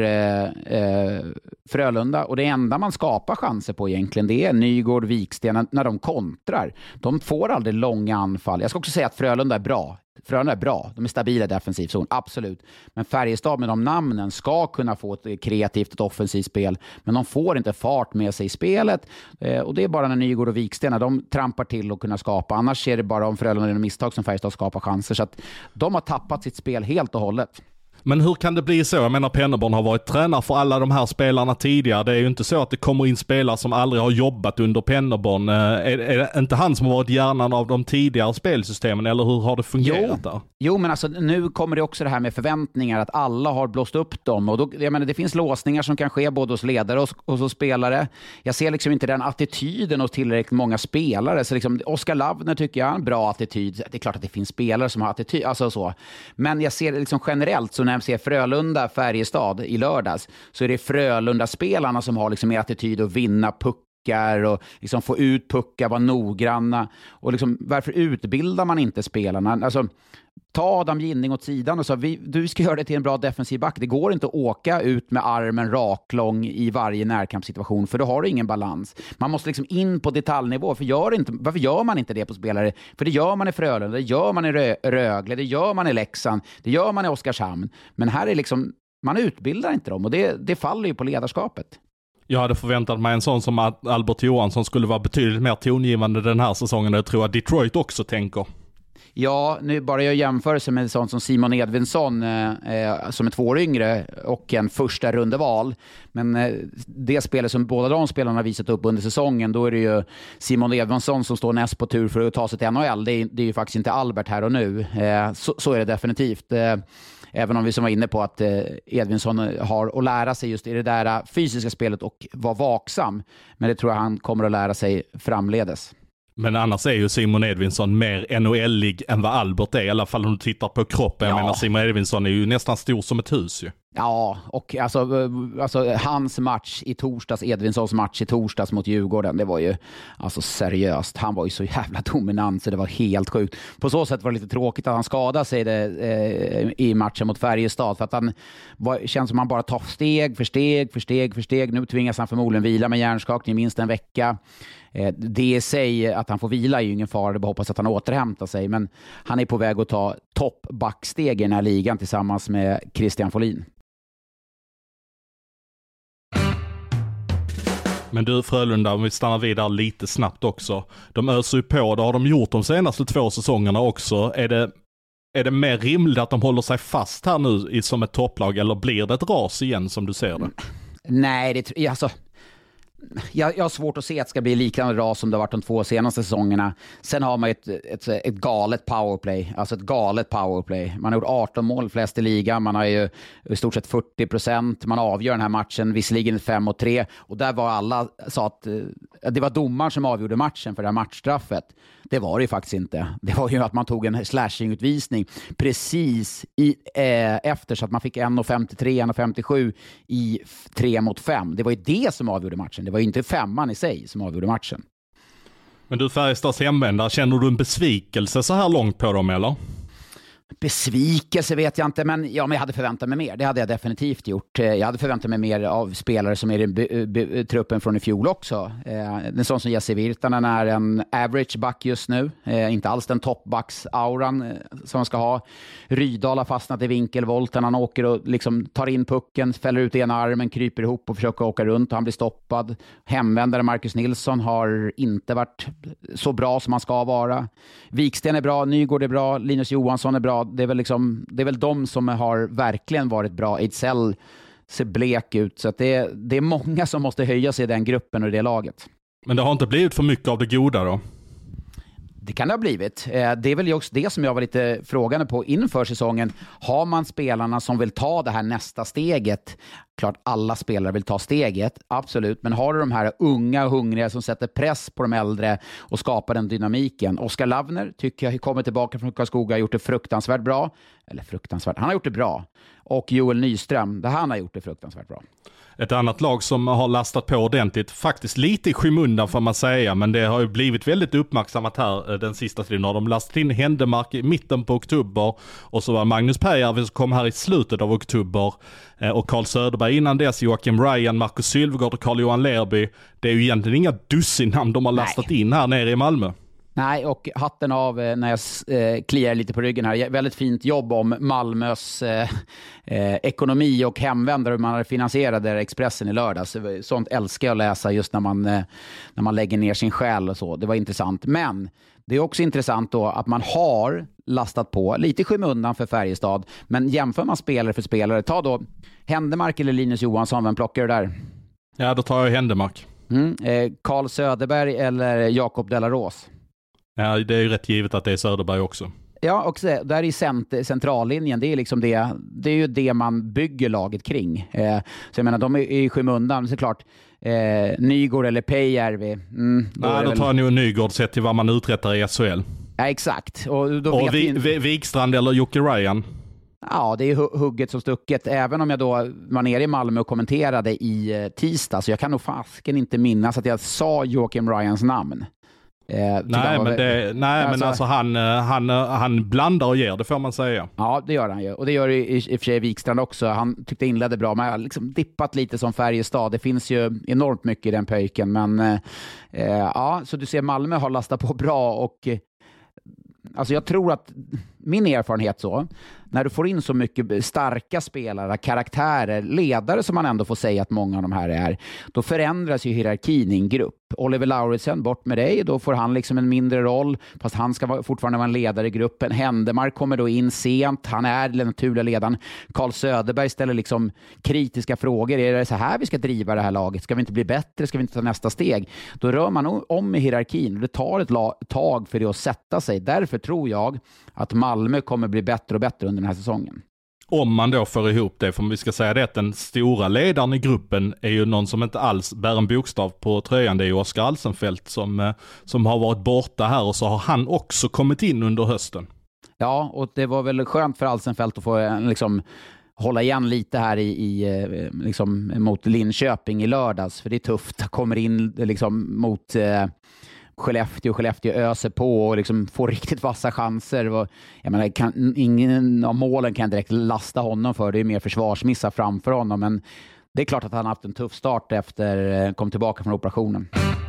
Frölunda, och det enda man skapar chanser på egentligen, det är Nygård, Viksten när de kontrar. De får aldrig långa anfall. Jag ska också säga att Frölunda är bra. De är stabila i defensiv zon, absolut. Men Färjestad med de namnen ska kunna få ett kreativt och offensivt spel, men de får inte fart med sig i spelet. Och det är bara när Nygård och Viksten, de trampar till och kunna skapa. Annars är det bara om Frölunda är misstag som Färjestad skapar chanser. Så att de har tappat sitt spel helt och hållet. Men hur kan det bli så? Jag menar, Pennerborn har varit tränare för alla de här spelarna tidigare. Det är ju inte så att det kommer in spelare som aldrig har jobbat under Pennerborn. Är det inte han som har varit hjärnan av de tidigare spelsystemen, eller hur har det fungerat där? Jo, men alltså nu kommer det också det här med förväntningar, att alla har blåst upp dem. Och då, jag menar, det finns låsningar som kan ske både hos ledare och hos spelare. Jag ser liksom inte den attityden hos tillräckligt många spelare. Så liksom, Oskar Lavner tycker jag har en bra attityd. Det är klart att det finns spelare som har attityd, alltså så. Men jag ser liksom generellt, så när jag ser Frölunda, Färjestad i lördags, så är det Frölunda-spelarna som har liksom mer attityd att vinna puckar och liksom få ut puckar, vara noggranna. Och liksom, varför utbildar man inte spelarna? Alltså, ta Adam Ginning åt sidan och sa, du ska göra det till en bra defensiv back. Det går inte att åka ut med armen raklång i varje närkampssituation, för då har du ingen balans. Man måste liksom in på detaljnivå. Varför gör man inte det på spelare? För det gör man i Frölunda, det gör man i Rögle, det gör man i Leksand, det gör man i Oskarshamn. Men här är liksom Man utbildar inte dem och det faller ju på ledarskapet. Jag hade förväntat mig en sån som Albert Johansson skulle vara betydligt mer tongivande den här säsongen. Jag tror att Detroit också tänker. Ja, nu bara jag jämförelse med sånt som Simon Edvinsson som är 2 år yngre och en första rundeval. Men det spelet som båda de spelarna har visat upp under säsongen, då är det ju Simon Edvinsson som står näst på tur för att ta sig till NHL. Det är ju faktiskt inte Albert här och nu. Så är det definitivt. Även om vi som var inne på att Edvinsson har att lära sig just i det där fysiska spelet och vara vaksam. Men det tror jag han kommer att lära sig framledes. Men annars är ju Simon Edvinsson mer NHL-ig än vad Albert är. I alla fall om du tittar på kroppen. Jag menar, Simon Edvinsson är ju nästan stor som ett hus ju. Ja, och alltså hans match i torsdags, Edvinssons match i torsdags mot Djurgården, det var ju alltså seriöst. Han var ju så jävla dominant så det var helt sjukt. På så sätt var det lite tråkigt att han skadade sig i matchen mot Färjestad, för att känns som han bara tar steg för steg. Nu tvingas han förmodligen vila med hjärnskakning minst en vecka. Det i sig att han får vila är ju ingen fara, det bara hoppas att han återhämtar sig, men han är på väg att ta toppbacksteg i den här ligan tillsammans med Christian Folin. Men du Frölunda, om vi stannar vid där lite snabbt också. De öser ju på, det har de gjort de senaste 2 säsongerna också. Är det mer rimligt att de håller sig fast här nu som ett topplag, eller blir det ett ras igen som du ser det? Nej, jag har svårt att se att det ska bli liknande ras som det har varit de 2 senaste säsongerna. Sen har man ett galet powerplay. Alltså ett galet powerplay. Man har gjort 18 mål flest i ligan. Man har ju i stort sett 40%. Man avgör den här matchen, visserligen 5-3. Och där var alla sa att det var domaren som avgjorde matchen för det här matchstraffet. Det var det ju faktiskt inte. Det var ju att man tog en slashing-utvisning precis efter, så att man fick 1,53, 1,57 i 3-5. Det var ju det som avgjorde matchen. Det var ju inte 5:an i sig som avgjorde matchen. Men du, Färjestads hemvändare, känner du en besvikelse så här långt på dem eller? Besvikelse vet jag inte, men jag hade förväntat mig mer. Det hade jag definitivt gjort. Jag hade förväntat mig mer av spelare som är i truppen från i fjol också. En sån som Jesse Virtanen är en average back just nu. Inte alls den toppbacks-auran som man ska ha. Rydal har fastnat i vinkelvolten. Han åker och liksom tar in pucken, fäller ut ena armen, kryper ihop och försöker åka runt. Och han blir stoppad. Hemvändare Marcus Nilsson har inte varit så bra som han ska vara. Viksten är bra, Nygård är bra, Linus Johansson är bra. Det är väl de som har verkligen varit bra. Ejdsell ser blek ut. Så att det är många som måste höja sig i den gruppen och i det laget. Men det har inte blivit för mycket av det goda då? Det kan det ha blivit. Det är väl också det som jag var lite frågande på inför säsongen. Har man spelarna som vill ta det här nästa steget? Klart alla spelare vill ta steget, absolut. Men har du de här unga och hungriga som sätter press på de äldre och skapar den dynamiken? Oskar Lavner tycker jag kommer tillbaka från Karlskoga, har gjort det fruktansvärt bra. Eller fruktansvärt, han har gjort det bra. Och Joel Nyström, han har gjort det fruktansvärt bra. Ett annat lag som har lastat på ordentligt, faktiskt lite i skymundan får man säga, men det har ju blivit väldigt uppmärksammat här den sista tiden. Har de lastat in Händemark i mitten på oktober, och så var Magnus Pääjärvi som kom här i slutet av oktober, och Carl Söderberg innan dess, Joakim Ryan, Marcus Sylvegård och Carl-Johan Lerby. Det är ju egentligen inga dussinnamn de har lastat in här nere i Malmö. Nej, och hatten av när jag kliar lite på ryggen här. Väldigt fint jobb om Malmös ekonomi och hemvändare, hur man har finansierat där Expressen i lördags. Sånt älskar jag att läsa just när man lägger ner sin själ och så. Det var intressant. Men det är också intressant då att man har lastat på lite skymundan för Färjestad. Men jämför man spelare för spelare. Ta då Händemark eller Linus Johansson, vem plockar du där? Ja, då tar jag Händemark. Carl Söderberg eller Jakob Delaros? Ja, det är ju rätt givet att det är Söderberg också. Ja, och där i centrallinjen, det är liksom det är ju det man bygger laget kring. Så jag menar, de är i skymundan, såklart. Nygård eller Pääjärvi. Då tar jag nog Nygård sett till vad man uträttar i SHL. Ja, exakt. Och Wikstrand eller Jocke Ryan? Ja, det är hugget som stucket. Även om jag då var nere i Malmö och kommenterade i tisdag, så jag kan nog fasken inte minnas att jag sa Joakim Ryans namn. Han blandar och ger, det får man säga. Ja, det gör han ju. Och det gör i och för sig Wikstrand också. Han tyckte inledde bra, men jag har liksom dippat lite som Färjestad. Det finns ju enormt mycket i den pöjken. Men så du ser, Malmö har lastat på bra. Och alltså jag tror att min erfarenhet så, när du får in så mycket starka spelare, karaktärer, ledare som man ändå får säga att många av de här är, då förändras ju hierarkin i en grupp. Oliver Lauritsen, bort med dig, då får han liksom en mindre roll, fast han ska fortfarande vara en ledare i gruppen. Händemark kommer då in sent, han är den naturliga ledaren. Carl Söderberg ställer liksom kritiska frågor. Är det så här vi ska driva det här laget? Ska vi inte bli bättre? Ska vi inte ta nästa steg? Då rör man om i hierarkin och det tar ett tag för det att sätta sig. Därför tror jag att Malmö kommer bli bättre och bättre under den här säsongen. Om man då får ihop det, för vi ska säga det att den stora ledaren i gruppen är ju någon som inte alls bär en bokstav på tröjan. Det är ju Oskar Alsenfelt som har varit borta här, och så har han också kommit in under hösten. Ja, och det var väl skönt för Alsenfelt att få liksom hålla igen lite här liksom mot Linköping i lördags, för det är tufft. Kommer in liksom mot Skellefteå öser på och liksom får riktigt vassa chanser. Jag menar, ingen av målen kan direkt lasta honom för. Det är mer försvarsmissar framför honom, men det är klart att han har haft en tuff start efter kom tillbaka från operationen.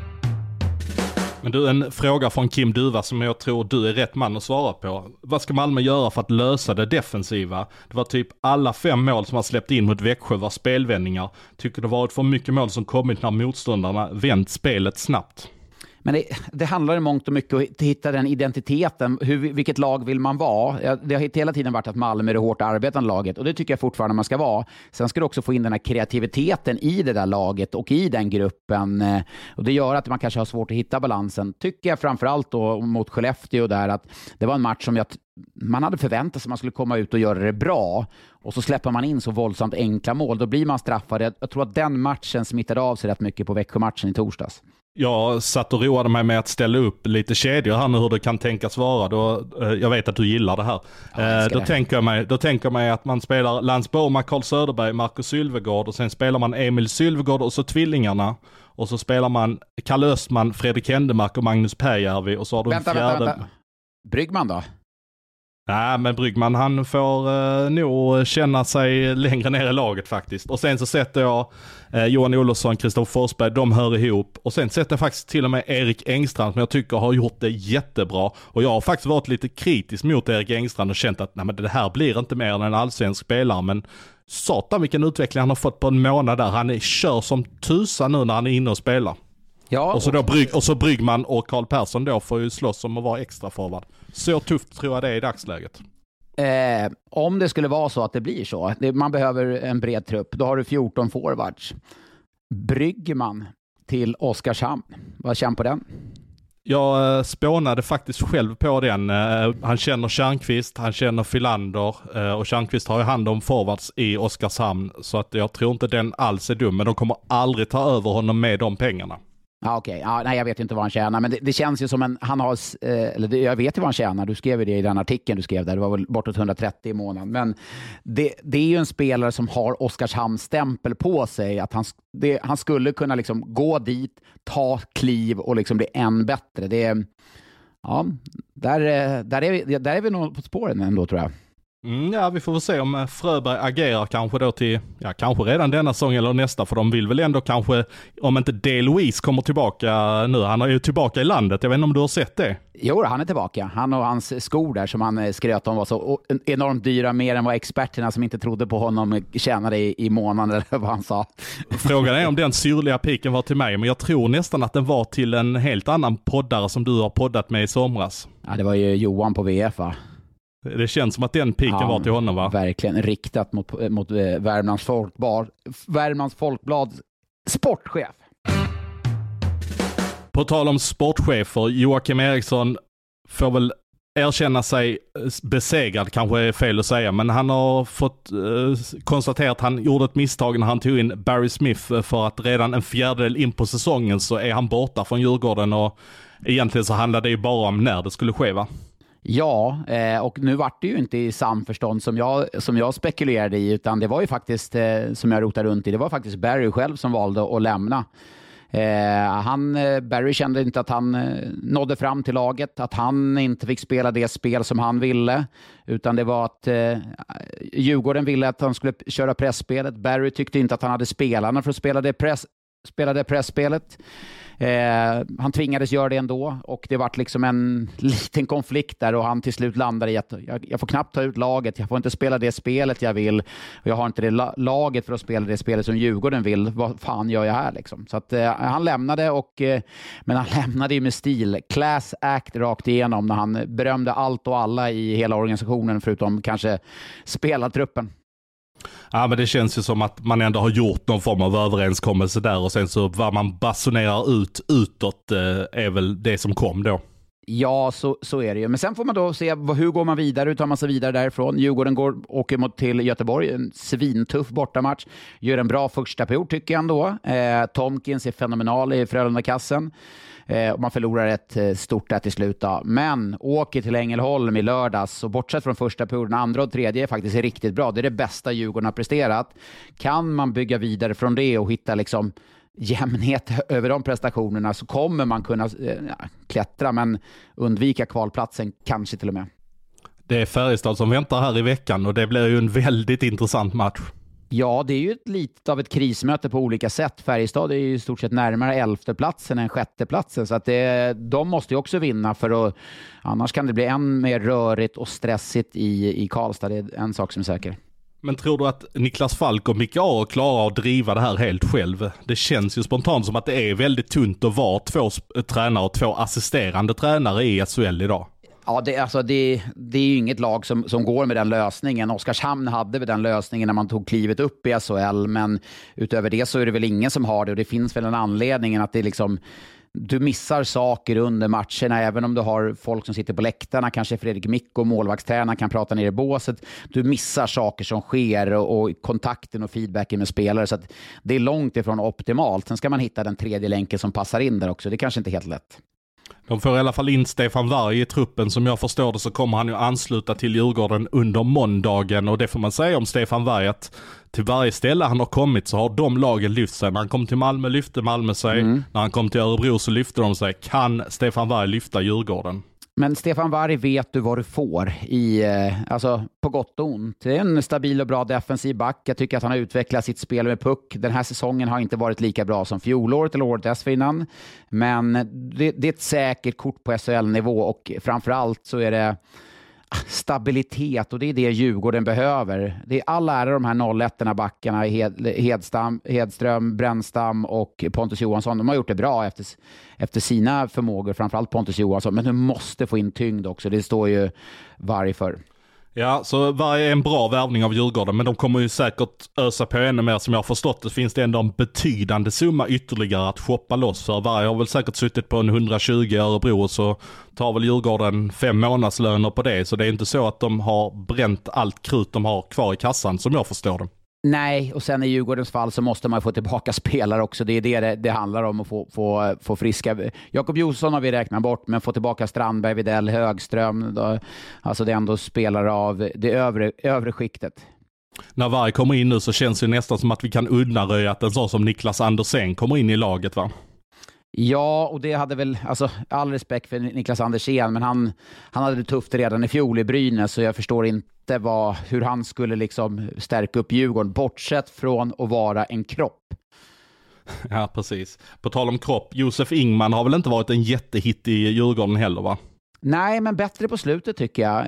Men du, en fråga från Kim Duva som jag tror du är rätt man att svara på. Vad ska Malmö göra för att lösa det defensiva? Det var typ alla 5 mål som har släppt in mot Växjö var spelvändningar. Tycker det varit för mycket mål som kommit när motståndarna vänt spelet snabbt? Men det handlar i mångt och mycket om att hitta den identiteten. Vilket lag vill man vara? Det har hela tiden varit att Malmö är det hårt arbetande laget, och det tycker jag fortfarande man ska vara. Sen ska du också få in den här kreativiteten i det där laget och i den gruppen. Och det gör att man kanske har svårt att hitta balansen. Tycker jag framförallt då mot Skellefteå där, att det var en match som man hade förväntat sig att man skulle komma ut och göra det bra. Och så släpper man in så våldsamt enkla mål. Då blir man straffad. Jag tror att den matchen smittade av sig rätt mycket på Växjö-matchen i torsdags. Jag satt och roade mig med att ställa upp lite kedjor här nu hur det kan tänkas vara. Jag vet att du gillar det här. Ja, då tänker jag mig att man spelar Lance Borgmark, Carl Söderberg, Marcus Sylvegård, och sen spelar man Emil Sylvegård och så tvillingarna. Och så spelar man Kalle Östman, Fredrik Händemark och Magnus Pääjärvi. Och så har du vänta. Bryggman då? Nej, men Bryggman han får nog känna sig längre ner i laget faktiskt. Och sen så sätter jag Johan Olofsson, Kristoffer Forsberg, de hör ihop. Och sen sätter jag faktiskt till och med Erik Engstrand, som jag tycker har gjort det jättebra. Och jag har faktiskt varit lite kritisk mot Erik Engstrand och känt att nej, men det här blir inte mer än en allsvensk spelare. Men satan vilken utveckling han har fått på en månad där. Han kör som tusan nu när han är inne och spelar. Ja, och så Bryggman och Karl Persson då får ju slåss om att vara extra forward. Så tufft tror jag det är i dagsläget. Om det skulle vara så att det blir så, man behöver en bred trupp, då har du 14 forwards. Bryggman till Oskarshamn, vad känner på den? Jag spånade faktiskt själv på den. Han känner Tjärnqvist, han känner Filander, och Tjärnqvist har ju hand om forwards i Oskarshamn, så att jag tror inte den alls är dum, men de kommer aldrig ta över honom med de pengarna. Ja, okej. Ja, nej, jag vet inte vad han tjänar, men det känns ju som han har, jag vet ju vad han tjänar, du skrev det i den artikeln du skrev där, det var väl bortåt 130 i månaden, men det är ju en spelare som har Oskarshamns stämpel på sig, att han skulle kunna liksom gå dit, ta kliv och liksom bli än bättre. Det är, ja, där är vi nog på spåren ändå, tror jag. Ja, vi får väl se om Fröberg agerar kanske då till, kanske redan denna säsong eller nästa, för de vill väl ändå kanske, om inte De Luis kommer tillbaka nu, han är ju tillbaka i landet, jag vet inte om du har sett det? Jo, han är tillbaka. Han och hans skor där som han skröt om var så enormt dyra, mer än vad experterna som inte trodde på honom tjänade i månaden, eller vad han sa. Frågan är om den syrliga piken var till mig, men jag tror nästan att den var till en helt annan poddare som du har poddat med i somras. Ja, det var ju Johan på VF, va? Det känns som att den piken var till honom, va? Verkligen riktat mot Värmlands Folkblads sportchef. På tal om sportchefer, Joakim Eriksson får väl erkänna sig besegrad, kanske är fel att säga, men han har fått konstatera att han gjorde ett misstag när han tog in Barry Smith, för att redan en fjärdedel in på säsongen så är han borta från Djurgården, och egentligen så handlade det ju bara om när det skulle ske, va? Ja, och nu var det ju inte i samförstånd som jag spekulerade i, utan det var ju faktiskt, som jag rotade runt i, det var faktiskt Barry själv som valde att lämna. Barry kände inte att han nådde fram till laget, att han inte fick spela det spel som han ville, utan det var att Djurgården ville att han skulle köra pressspelet. Barry tyckte inte att han hade spelarna för att spela det spelade pressspelet. Han tvingades göra det ändå och det var liksom en liten konflikt där och han till slut landade i att jag får knappt ta ut laget, jag får inte spela det spelet jag vill och jag har inte det laget för att spela det spelet som Djurgården vill. Vad fan gör jag här liksom? Så att han lämnade men han lämnade ju med stil. Class act rakt igenom när han berömde allt och alla i hela organisationen förutom kanske spelartruppen. Ja, men det känns ju som att man ändå har gjort någon form av överenskommelse där och sen så vad man basunerar utåt är väl det som kom då. Ja, så är det ju. Men sen får man då se hur går man vidare, hur tar man sig vidare därifrån. Djurgården åker till Göteborg, en svintuff bortamatch. Gör en bra första period tycker jag ändå. Tomkins är fenomenal i Frölunda-kassen. Och man förlorar ett stort där till slut då. Men åker till Ängelholm i lördags och bortsett från första perioden, andra och tredje är faktiskt riktigt bra. det är det bästa Djurgården har presterat. Kan man bygga vidare från det och hitta liksom jämnhet över de prestationerna så kommer man kunna klättra men undvika kvalplatsen kanske till och med. Det är Färjestad som väntar här i veckan och det blir ju en väldigt intressant match. Ja, det är ju lite av ett krismöte på olika sätt. Färjestad är ju i stort sett närmare 11:e platsen än 6:e platsen. Så att de måste ju också vinna annars kan det bli än mer rörigt och stressigt i Karlstad. Det är en sak som är säker. Men tror du att Niklas Falk och Micke Aro klarar att driva det här helt själv? Det känns ju spontant som att det är väldigt tunt att vara 2 tränare och 2 assisterande tränare i SHL idag. Ja, det är ju inget lag som går med den lösningen. Oskarshamn hade väl den lösningen när man tog klivet upp i SHL, men utöver det så är det väl ingen som har det och det finns väl en anledning att det liksom du missar saker under matcherna även om du har folk som sitter på läktarna, kanske Fredrik Mikko, målvaktstränaren kan prata ner i båset. Du missar saker som sker och kontakten och feedbacken med spelare så att det är långt ifrån optimalt. Sen ska man hitta den tredje länken som passar in där också. Det är kanske inte helt lätt. De får i alla fall in Stefan Varg i truppen. Som jag förstår det så kommer han ju ansluta till Djurgården under måndagen. Och det får man säga om Stefan Varg att till varje ställe han har kommit så har de lagen lyft sig. När han kom till Malmö lyfte Malmö sig. När han kom till Örebro så lyfte de sig. Kan Stefan Varg lyfta Djurgården? Men Stefan Varg vet du vad du får alltså på gott och ont. Det är en stabil och bra defensiv back. Jag tycker att han har utvecklat sitt spel med puck. Den här säsongen har inte varit lika bra som fjolåret eller året dessförinnan. Men det är ett säkert kort på SHL-nivå och framförallt så är det stabilitet och det är det Djurgården behöver. Det är alla ära de här 0-1-erna backarna Hedström, Brännstam och Pontus Johansson. De har gjort det bra efter sina förmågor, framförallt Pontus Johansson, men du måste få in tyngd också. Det står ju Varg för. Ja, så Varg är en bra värvning av Djurgården, men de kommer ju säkert ösa på ännu mer. Som jag har förstått det finns det ändå en betydande summa ytterligare att shoppa loss för. Varg har väl säkert suttit på en 120 Örebro så tar väl Djurgården 5 månadslöner på det. Så det är inte så att de har bränt allt krut de har kvar i kassan som jag förstår det. Nej, och sen i Djurgårdens fall så måste man få tillbaka spelare också. Det är det handlar om att få friska. Jakob Jonsson har vi räknat bort, men få tillbaka Strandberg, Widell, Högström. Alltså det är ändå spelare av det övre skiktet. När Varg kommer in nu så känns det nästan som att vi kan undanröja att en sån som Niklas Andersen kommer in i laget, va? Ja, och det hade väl, alltså all respekt för Niklas Andersen, men han hade det tufft redan i fjol i Brynäs, så jag förstår inte hur han skulle liksom stärka upp Djurgården, bortsett från att vara en kropp. Ja, precis. På tal om kropp, Josef Ingman har väl inte varit en jättehit i Djurgården heller, va? Nej, men bättre på slutet tycker jag.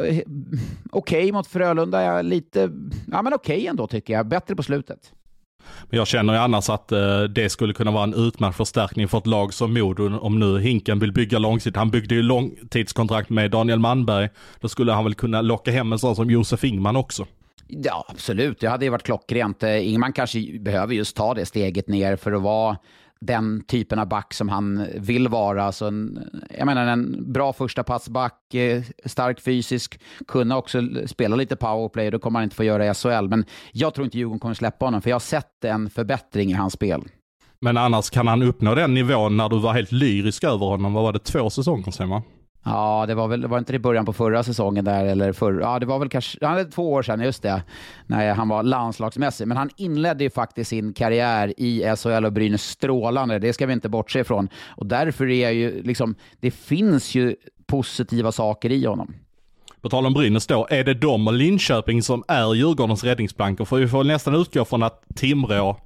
Okej mot Frölunda, men okej ändå tycker jag. Bättre på slutet. Men jag känner ju annars att det skulle kunna vara en utmärkt förstärkning för ett lag som Modo om nu Hinken vill bygga långsiktigt. Han byggde ju långtidskontrakt med Daniel Manberg. Då skulle han väl kunna locka hem en sån som Josef Ingman också. Ja, absolut. Det hade ju varit klockrent. Ingman kanske behöver just ta det steget ner för att vara den typen av back som han vill vara. Så en bra första passback, stark fysisk, kunna också spela lite powerplay. Då kommer han inte få göra i SHL. Men jag tror inte Djurgården kommer släppa honom, för jag har sett en förbättring i hans spel. Men annars kan han uppnå den nivån när du var helt lyrisk över honom. Vad var det, 2 säsonger sen, va? Ja, det var inte i början på förra säsongen där, eller det var väl kanske 2 år sedan, just det, när han var landslagsmässig. Men han inledde ju faktiskt sin karriär i SHL och Brynäs strålande, det ska vi inte bortse ifrån. Och därför är ju det finns ju positiva saker i honom. På tal om Brynäs då, är det de och Linköping som är Djurgårdens räddningsplankor? För vi får nästan utgå från att Timrå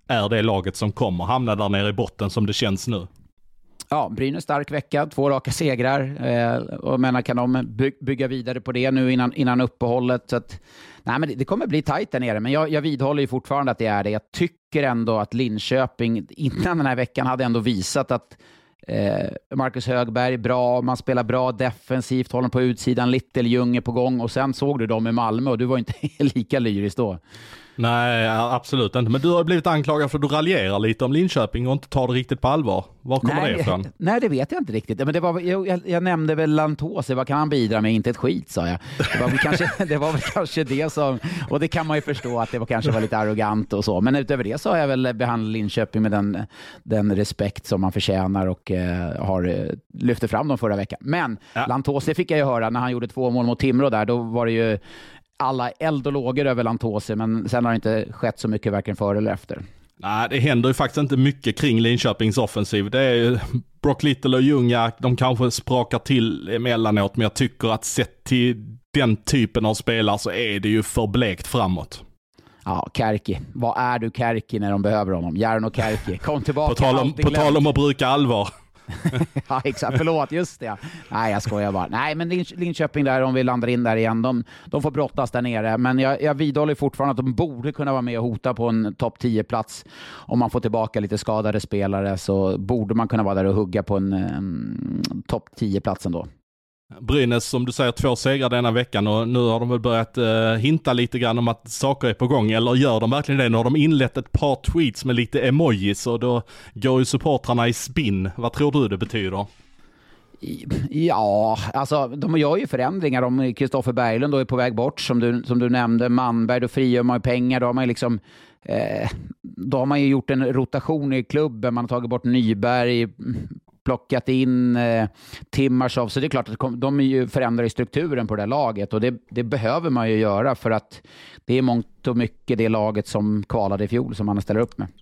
är det laget som kommer hamna där nere i botten som det känns nu. Ja, Brynäs stark vecka, 2 raka segrar. Och menar, kan de bygga vidare på det nu innan uppehållet? Så att, nej, men det kommer bli tajt där nere, men jag vidhåller ju fortfarande att det är det. Jag tycker ändå att Linköping innan den här veckan hade ändå visat att Marcus Högberg är bra, man spelar bra defensivt, håller på utsidan, Little Ljung på gång, och sen såg du dem i Malmö och du var inte lika lyrisk då. Nej, absolut inte. Men du har blivit anklagad för att du raljerar lite om Linköping och inte tar det riktigt på allvar. Var kommer det ifrån? Nej, det vet jag inte riktigt. Men det var, jag nämnde väl Lantåse, vad kan han bidra med? Inte ett skit, sa jag. Det var väl kanske det som... Och det kan man ju förstå att det kanske var lite arrogant och så. Men utöver det så har jag väl behandlat Linköping med den respekt som man förtjänar och har lyft fram dem förra veckan. Men Lantåse fick jag ju höra när han gjorde 2 mål mot Timrå där. Då var det ju alla eld och lågor över Lantåse, men sen har det inte skett så mycket varken före eller efter. Nej, det händer ju faktiskt inte mycket kring Linköpings offensiv. Det är ju Brock Little och Ljunga, de kanske sprakar till emellanåt, men jag tycker att sett till den typen av spelare så är det ju för blekt framåt. Ja, Kärki. Vad är du Kärki när de behöver honom? Jarno Kärki. Kom tillbaka. På tal om att bruka allvar. Ja, exakt. Förlåt, just det. Nej, jag skojar bara. Nej, men Linköping där, om vi landar in där igen, de får brottas där nere. Men jag vidhåller fortfarande att de borde kunna vara med och hota på en topp 10-plats. Om man får tillbaka lite skadade spelare så borde man kunna vara där och hugga på en topp 10-plats ändå. Brynäs, som du säger, 2 segrar denna veckan och nu har de väl börjat hinta lite grann om att saker är på gång, eller gör de verkligen det? Nu har de inlett ett par tweets med lite emojis och då går ju supportrarna i spinn. Vad tror du det betyder? Ja, alltså de gör ju förändringar. Om Kristoffer Berglund då är på väg bort, som du nämnde, Manberg, då frigör man ju pengar, då har man ju liksom då har man ju gjort en rotation i klubben, man har tagit bort Nyberg, plockat in Timmarsov, så det är klart att de förändrar i strukturen på det här laget, och det behöver man ju göra, för att det är mångt och mycket det laget som kvalade i fjol som man ställer upp med.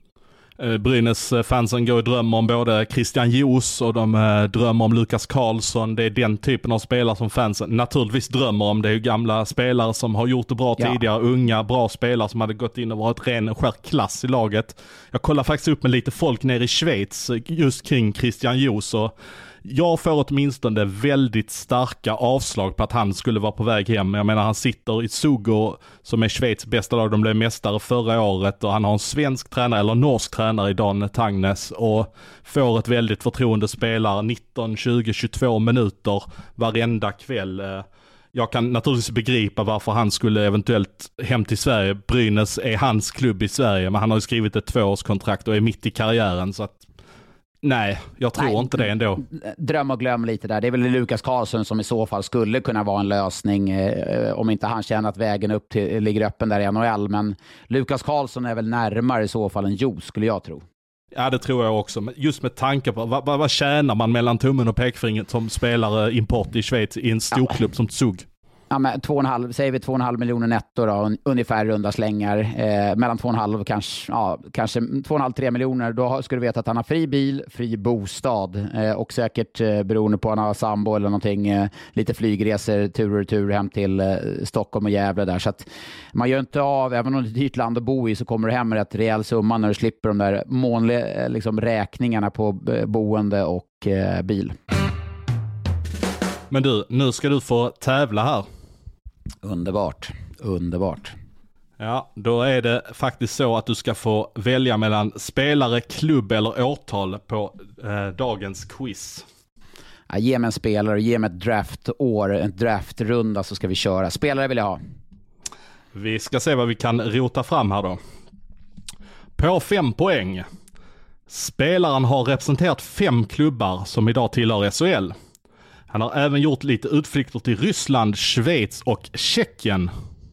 Brynäs fansen går och drömmer om både Christian Jos och de drömmer om Lukas Karlsson. Det är den typen av spelare som fansen naturligtvis drömmer om. Det är ju gamla spelare som har gjort det bra tidigare, unga bra spelare som hade gått in och varit ren och skär klass i laget. Jag kollar faktiskt upp med lite folk nere i Schweiz just kring Christian Jos, och jag får åtminstone väldigt starka avslag på att han skulle vara på väg hem. Jag menar, han sitter i Sugo som är Schweiz bästa lag. De blev mästare förra året och han har en svensk tränare eller norsk tränare i Dan Tangnes och får ett väldigt förtroende spelare 19, 20, 22 minuter varenda kväll. Jag kan naturligtvis begripa varför han skulle eventuellt hem till Sverige. Brynäs är hans klubb i Sverige, men han har ju skrivit ett 2-årskontrakt och är mitt i karriären, så att nej, jag tror inte det ändå. Dröm och glöm lite där. Det är väl Lukas Karlsson som i så fall skulle kunna vara en lösning om inte han känner att vägen upp till ligger öppen där i NHL. Men Lukas Karlsson är väl närmare i så fall en Jos, skulle jag tro. Ja, det tror jag också. Men just med tanke på vad tjänar man mellan tummen och pekfingret som spelare import i Schweiz i en storklubb som Zug? Ja, men 2,5 miljoner netto då, ungefär runda slängar. Mellan 2,5 kanske 2,5-3 miljoner. Då ska du veta att han har fri bil, fri bostad och säkert beroende på att han har sambo eller någonting, lite flygresor tur och retur hem till Stockholm och Gävle där. Så att man gör inte av, även om det är ett dyrt land att bo i, så kommer du hem med ett rejäl summa när du slipper de där månliga liksom räkningarna på boende och bil. Men du, nu ska du få tävla här. Underbart. Ja, då är det faktiskt så att du ska få välja mellan spelare, klubb eller årtal på dagens quiz. Ja, ge mig en spelare, ge mig ett draftår, en draftrunda, så ska vi köra. Spelare vill jag ha. Vi ska se vad vi kan rota fram här då. På 5 poäng. Spelaren har representerat 5 klubbar som idag tillhör SHL. Han har även gjort lite utflykter till Ryssland, Schweiz och Tjeckien.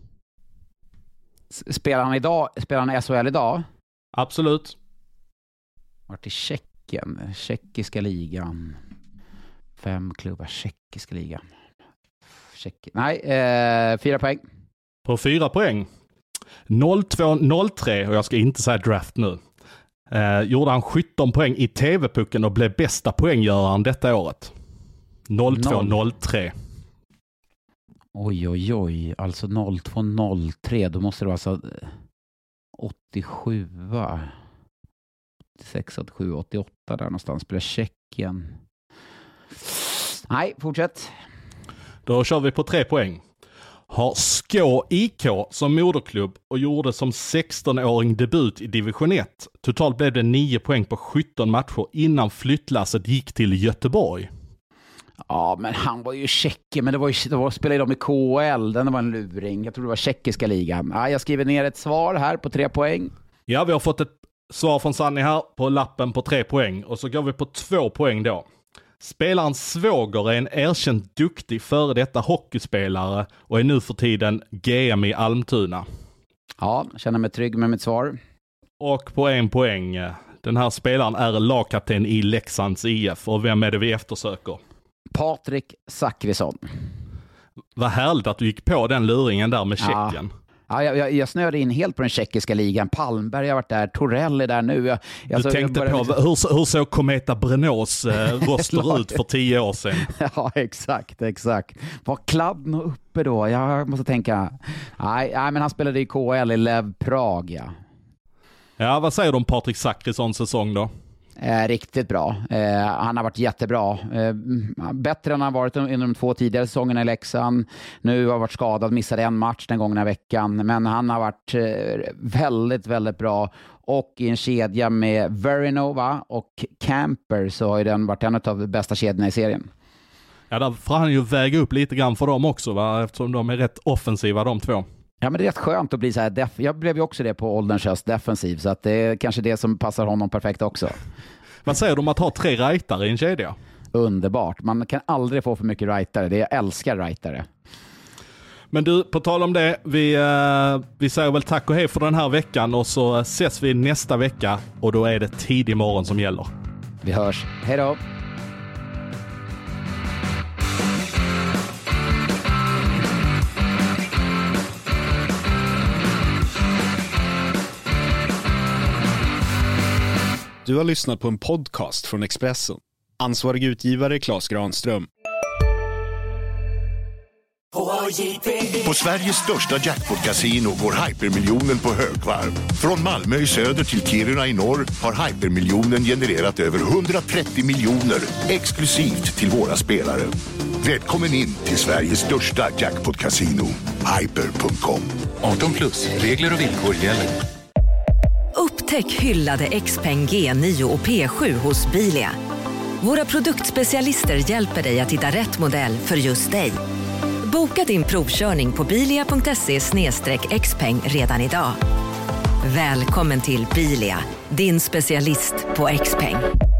Spelar han SHL idag? Absolut. Vart i Tjeckien? Tjeckiska ligan. 5 klubbar, tjeckiska ligan. Nej, 4 poäng. På 4 poäng. 02-03, och jag ska inte säga draft nu. Gjorde han 17 poäng i TV-pucken och blev bästa poänggöraren detta året. 02-03. Oj. Alltså 02-03. Då måste det vara alltså 87. 86, 87, 88 där någonstans. Spelar Tjeckien. Nej, fortsätt. Då kör vi på 3 poäng. Har Skå IK som moderklubb och gjorde som 16-åring debut i division 1. Totalt blev det 9 poäng på 17 matcher innan flyttlasset gick till Göteborg. Ja, men han var ju tjecke, men då spelade de i KL. Den var en luring. Jag tror det var tjeckiska ligan. Ja, jag skriver ner ett svar här på 3 poäng. Ja, vi har fått ett svar från Sanni här på lappen på 3 poäng. Och så går vi på 2 poäng då. Spelaren svåger är en erkänt duktig före detta hockeyspelare och är nu för tiden GM i Almtuna. Ja, känner mig trygg med mitt svar. Och på 1 poäng. Den här spelaren är lagkapten i Leksands IF. Och vem är det vi eftersöker? Patrik Zackrisson. Vad härligt att du gick på den luringen där med Tjeckien. Ja, jag snöade in helt på den tjeckiska ligan. Palmberg har varit där, Torell är där nu. Du tänkte på hur såg Kometa Brnås roster ut för 10 år sedan? Ja, exakt. Var Kladno uppe då? Jag måste tänka. Nej, men han spelade i KL i Lev Prag, ja. Ja, vad säger du om Patrik Zackrissons säsong då? Riktigt bra. Han har varit jättebra. Bättre än han varit under de 2 tidigare säsongerna i Leksand. Nu har han varit skadad, missade en match den gångna veckan. Men han har varit väldigt, väldigt bra. Och i en kedja med Verinova och Camper så har den varit en av de bästa kedjorna i serien. Ja, där får han ju väga upp lite grann för dem också, va? Eftersom de är rätt offensiva de två. Ja, men det är rätt skönt att bli så här. Jag blev ju också det på ålderns höst defensiv, så att det är kanske det som passar honom perfekt också. Vad säger du om att ha 3 rightare i en kedja? Underbart. Man kan aldrig få för mycket rightare. Jag älskar rightare. Men du, på tal om det, vi säger väl tack och hej för den här veckan och så ses vi nästa vecka och då är det tidig morgon som gäller. Vi hörs. Hej då! Du har lyssnat på en podcast från Expressen. Ansvarig utgivare Claes Granström. På Sveriges största jackpot-casino går hypermiljonen på högvarv. Från Malmö i söder till Kiruna i norr har hypermiljonen genererat över 130 miljoner exklusivt till våra spelare. Välkommen in till Sveriges största jackpot-casino, hyper.com. 18+, regler och villkor gäller. Upptäck hyllade XPeng G9 och P7 hos Bilia. Våra produktspecialister hjälper dig att hitta rätt modell för just dig. Boka din provkörning på bilia.se/xpeng redan idag. Välkommen till Bilia, din specialist på XPeng.